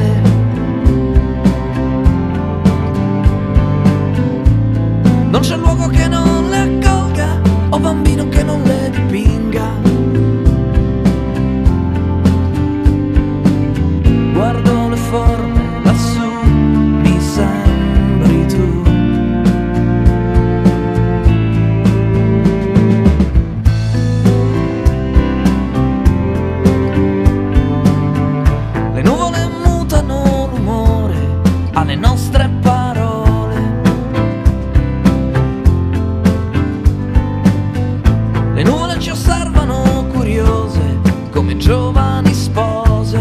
Non c'è luogo che non le accolga, o bambino che non le dipinga. Guardo le forme lassù, mi sembri tu. Le nuvole mutano l'umore alle nostre parole. Le nuvole ci osservano curiose come giovani spose.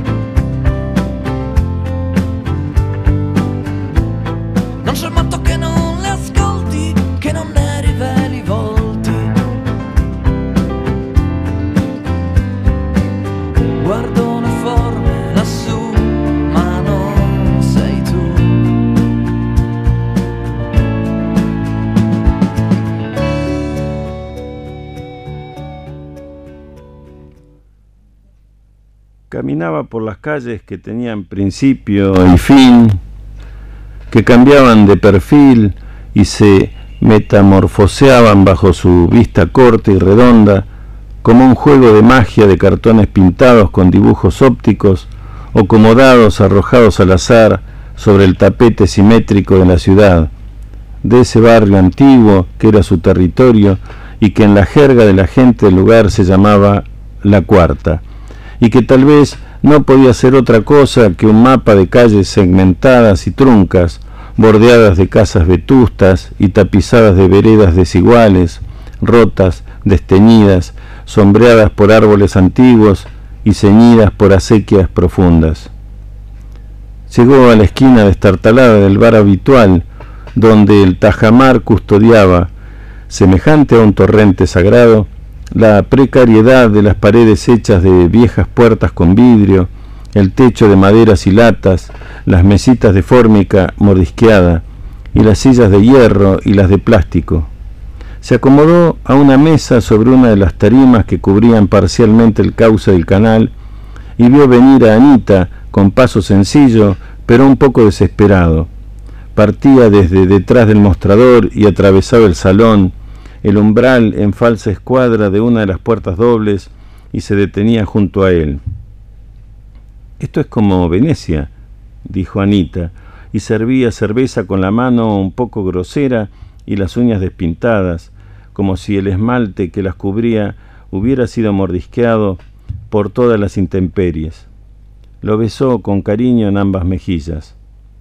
Non c'è matto che non le ascolti, che non ne riveli i volti. Guardo le forme lassù, ma non sei tu. Caminaba por las calles que tenían principio y fin, que cambiaban de perfil y se metamorfoseaban bajo su vista corta y redonda, como un juego de magia de cartones pintados con dibujos ópticos o como dados arrojados al azar sobre el tapete simétrico de la ciudad, de ese barrio antiguo que era su territorio y que en la jerga de la gente del lugar se llamaba La Cuarta, y que tal vez no podía ser otra cosa que un mapa de calles segmentadas y truncas, bordeadas de casas vetustas y tapizadas de veredas desiguales, rotas, desteñidas, sombreadas por árboles antiguos y ceñidas por acequias profundas. Llegó a la esquina destartalada del bar habitual, donde el tajamar custodiaba, semejante a un torrente sagrado, la precariedad de las paredes hechas de viejas puertas con vidrio, el techo de maderas y latas, las mesitas de fórmica mordisqueada y las sillas de hierro y las de plástico. Se acomodó a una mesa sobre una de las tarimas que cubrían parcialmente el cauce del canal y vio venir a Anita con paso sencillo, pero un poco desesperado. Partía desde detrás del mostrador y atravesaba el salón, el umbral en falsa escuadra de una de las puertas dobles, y se detenía junto a él. «Esto es como Venecia», dijo Anita, y servía cerveza con la mano un poco grosera y las uñas despintadas, como si el esmalte que las cubría hubiera sido mordisqueado por todas las intemperies. Lo besó con cariño en ambas mejillas.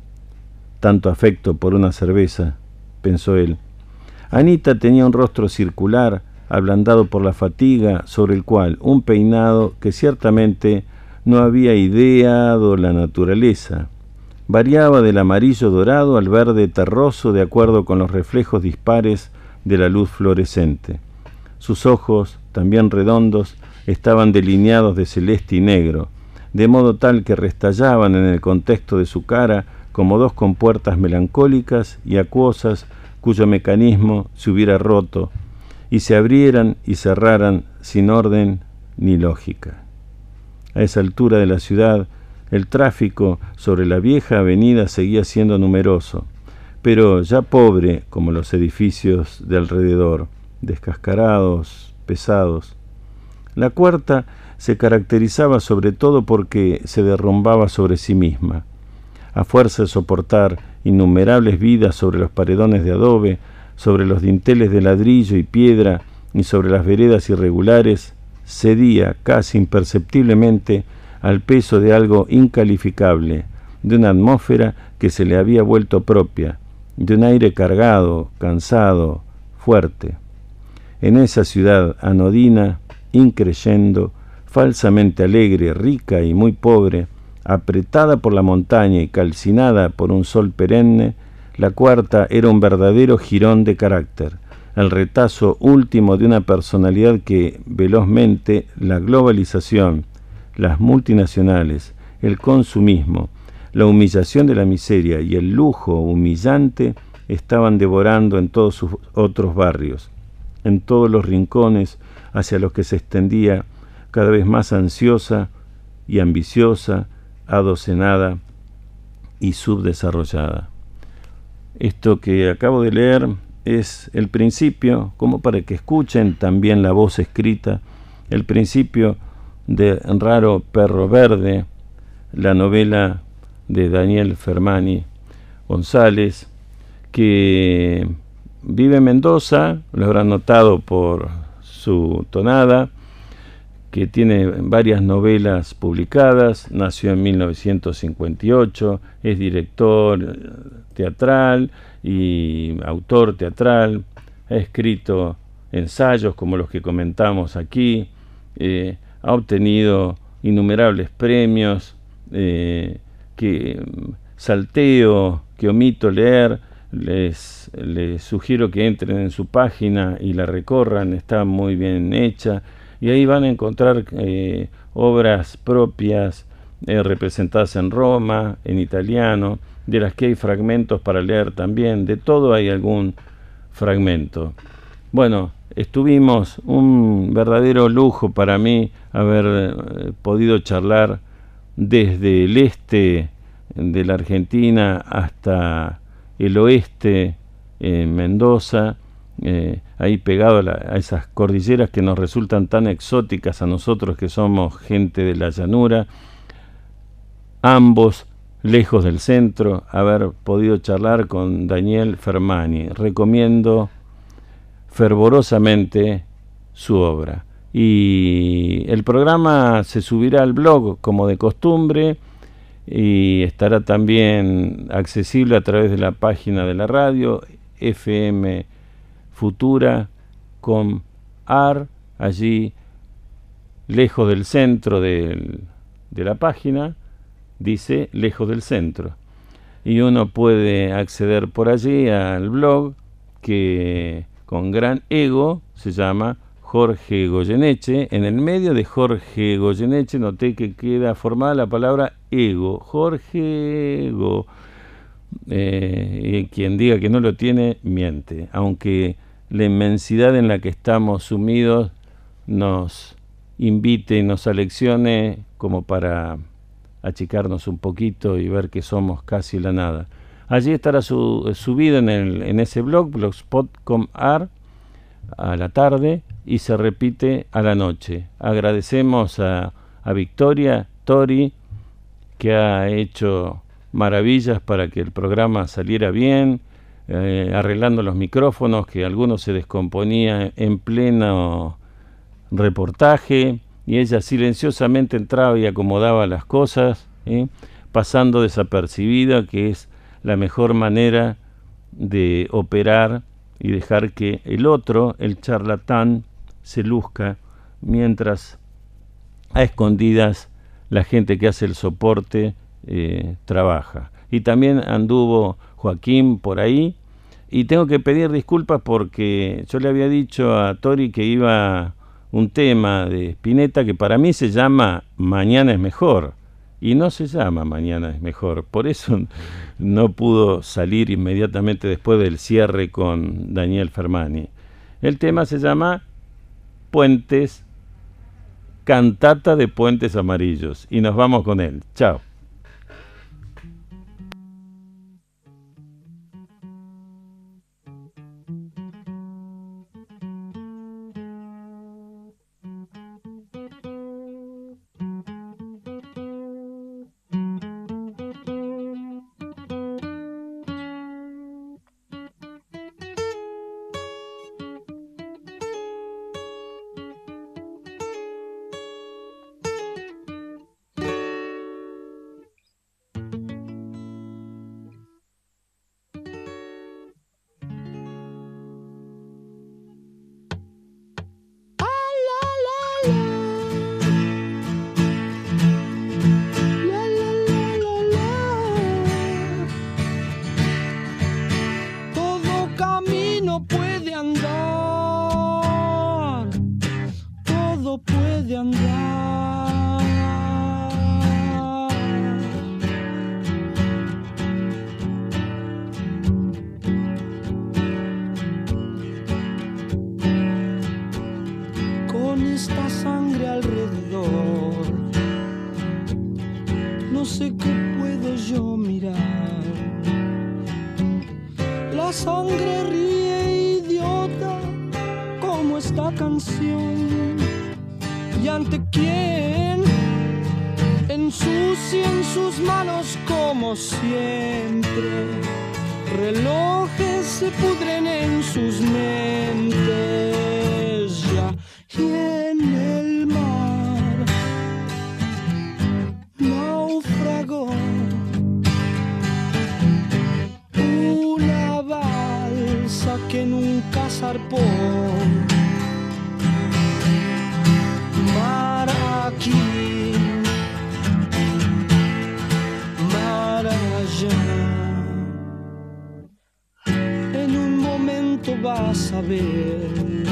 Tanto afecto por una cerveza, pensó él. Anita tenía un rostro circular, ablandado por la fatiga, sobre el cual un peinado que ciertamente no había ideado la naturaleza. Variaba del amarillo dorado al verde terroso de acuerdo con los reflejos dispares de la luz fluorescente. Sus ojos, también redondos, estaban delineados de celeste y negro, de modo tal que restallaban en el contexto de su cara como dos compuertas melancólicas y acuosas cuyo mecanismo se hubiera roto y se abrieran y cerraran sin orden ni lógica. A esa altura de la ciudad, el tráfico sobre la vieja avenida seguía siendo numeroso, pero ya pobre como los edificios de alrededor, descascarados, pesados. La cuarta se caracterizaba sobre todo porque se derrumbaba sobre sí misma. A fuerza de soportar innumerables vidas sobre los paredones de adobe, sobre los dinteles de ladrillo y piedra y sobre las veredas irregulares, cedía casi imperceptiblemente al peso de algo incalificable, de una atmósfera que se le había vuelto propia, de un aire cargado, cansado, fuerte. En esa ciudad anodina, increyendo, falsamente alegre, rica y muy pobre, apretada por la montaña y calcinada por un sol perenne, la cuarta era un verdadero jirón de carácter, el retazo último de una personalidad que velozmente la globalización, las multinacionales, el consumismo, la humillación de la miseria y el lujo humillante estaban devorando en todos sus otros barrios, en todos los rincones hacia los que se extendía cada vez más ansiosa y ambiciosa, adocenada y subdesarrollada. Esto que acabo de leer es el principio, como para que escuchen también la voz escrita, el principio de Raro Perro Verde, la novela de Daniel Fermani González, que vive en Mendoza, lo habrán notado por su tonada, que tiene varias novelas publicadas, nació en 1958, es director teatral y autor teatral, ha escrito ensayos como los que comentamos aquí, ha obtenido innumerables premios, que salteo, que omito leer. Les sugiero que entren en su página y la recorran, está muy bien hecha, y ahí van a encontrar obras propias representadas en Roma, en italiano, de las que hay fragmentos para leer también, de todo hay algún fragmento. Bueno, estuvimos, un verdadero lujo para mí haber podido charlar desde el este de la Argentina hasta el oeste, en Mendoza, ahí pegado a esas cordilleras que nos resultan tan exóticas a nosotros que somos gente de la llanura, ambos lejos del centro, haber podido charlar con Daniel Fermani. Recomiendo fervorosamente su obra. Y el programa se subirá al blog como de costumbre y estará también accesible a través de la página de la radio FM Futura con AR, allí lejos del centro de la página dice lejos del centro, y uno puede acceder por allí al blog que con gran ego se llama Jorge Goyeneche. En el medio de Jorge Goyeneche noté que queda formada la palabra ego, Jorge Ego. Y quien diga que no lo tiene, miente, aunque la inmensidad en la que estamos sumidos nos invite y nos aleccione como para achicarnos un poquito y ver que somos casi la nada. Allí estará subido en ese blog, blogspot.com.ar, a la tarde y se repite a la noche. Agradecemos a Victoria Tori, que ha hecho maravillas para que el programa saliera bien, arreglando los micrófonos, que algunos se descomponían en pleno reportaje, y ella silenciosamente entraba y acomodaba las cosas, pasando desapercibida, que es la mejor manera de operar y dejar que el otro, el charlatán, se luzca, mientras a escondidas la gente que hace el soporte trabaja. Y también anduvo Joaquín por ahí, y tengo que pedir disculpas porque yo le había dicho a Tori que iba un tema de Spinetta que para mí se llama Mañana es Mejor, y no se llama Mañana es Mejor, por eso no pudo salir inmediatamente después del cierre con Daniel Fermani. El tema se llama Puentes, Cantata de Puentes Amarillos, y nos vamos con él. Chao. Vas a ver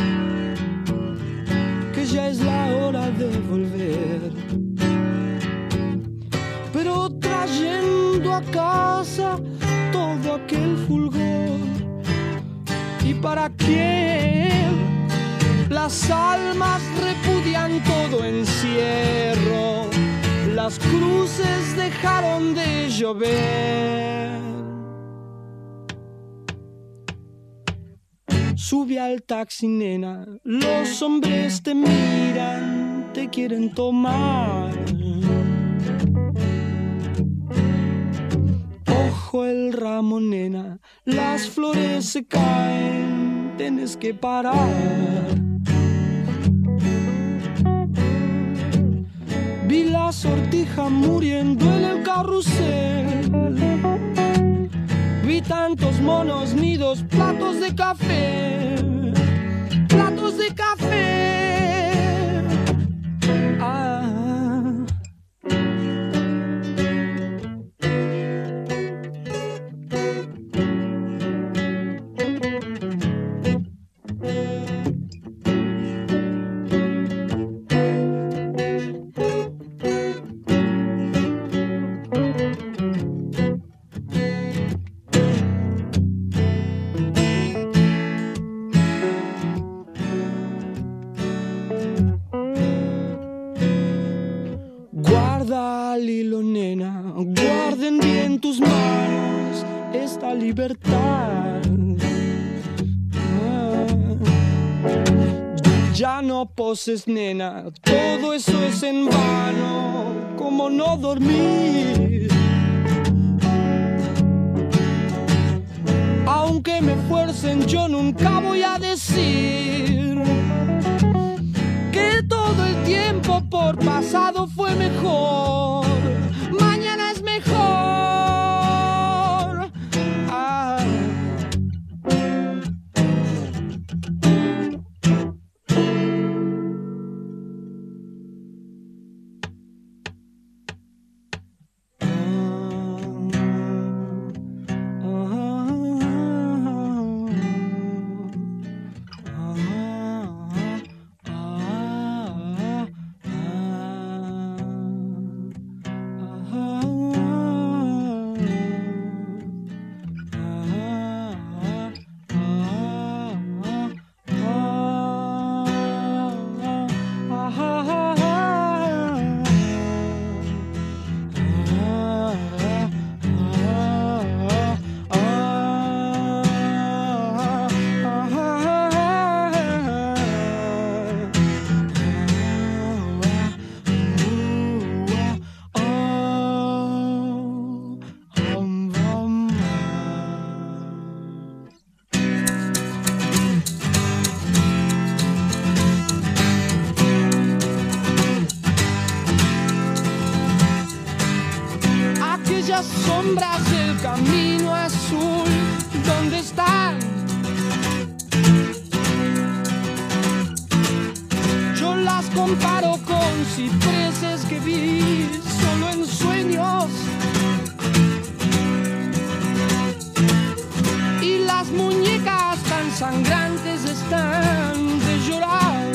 que ya es la hora de volver, pero trayendo a casa todo aquel fulgor. ¿Y para quién? Las almas repudian todo encierro, las cruces dejaron de llover. Sube al taxi, nena, los hombres te miran, te quieren tomar. Ojo el ramo, nena, las flores se caen, tienes que parar. Vi la sortija muriendo en el carrusel. Vi tantos monos, nidos, platos de café, platos de café. Ah. Libertad. Ya no poses, nena, todo eso es en vano, como no dormir. Aunque me fuercen, yo nunca voy a decir que todo el tiempo por pasado fue mejor. Mañana es mejor. sombras del camino azul, ¿dónde están? Yo las comparo con cipreses que vi solo en sueños, y las muñecas tan sangrantes están de llorar.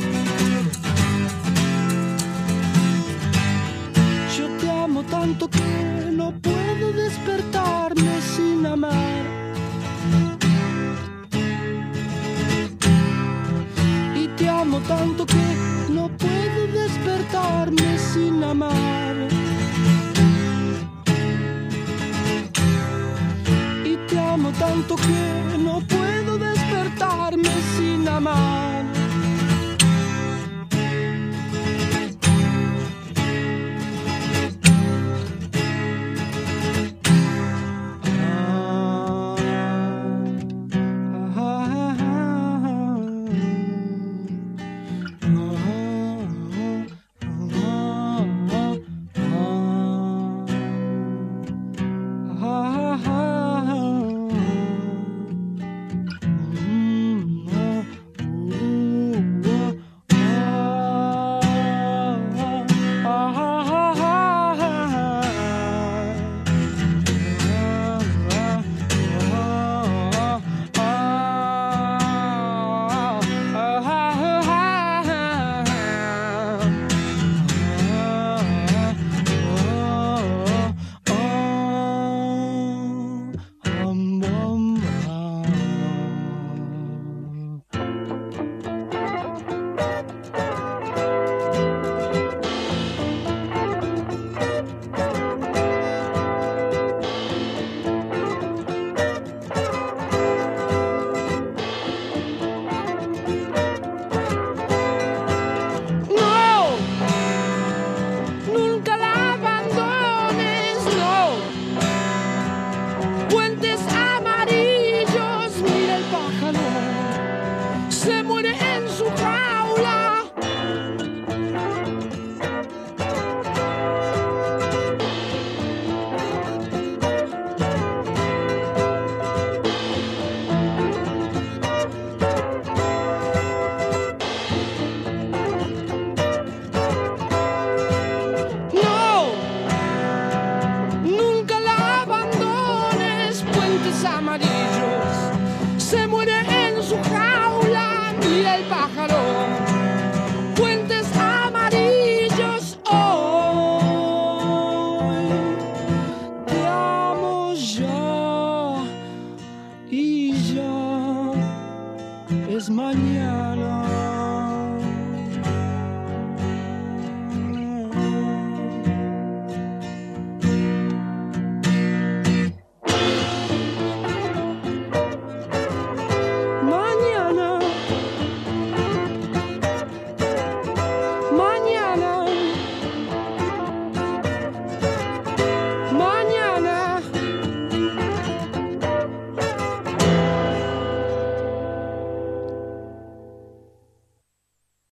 Yo te amo tanto que no puedo despertarme sin amar. Y te amo tanto que no puedo despertarme sin amar. Y te amo tanto que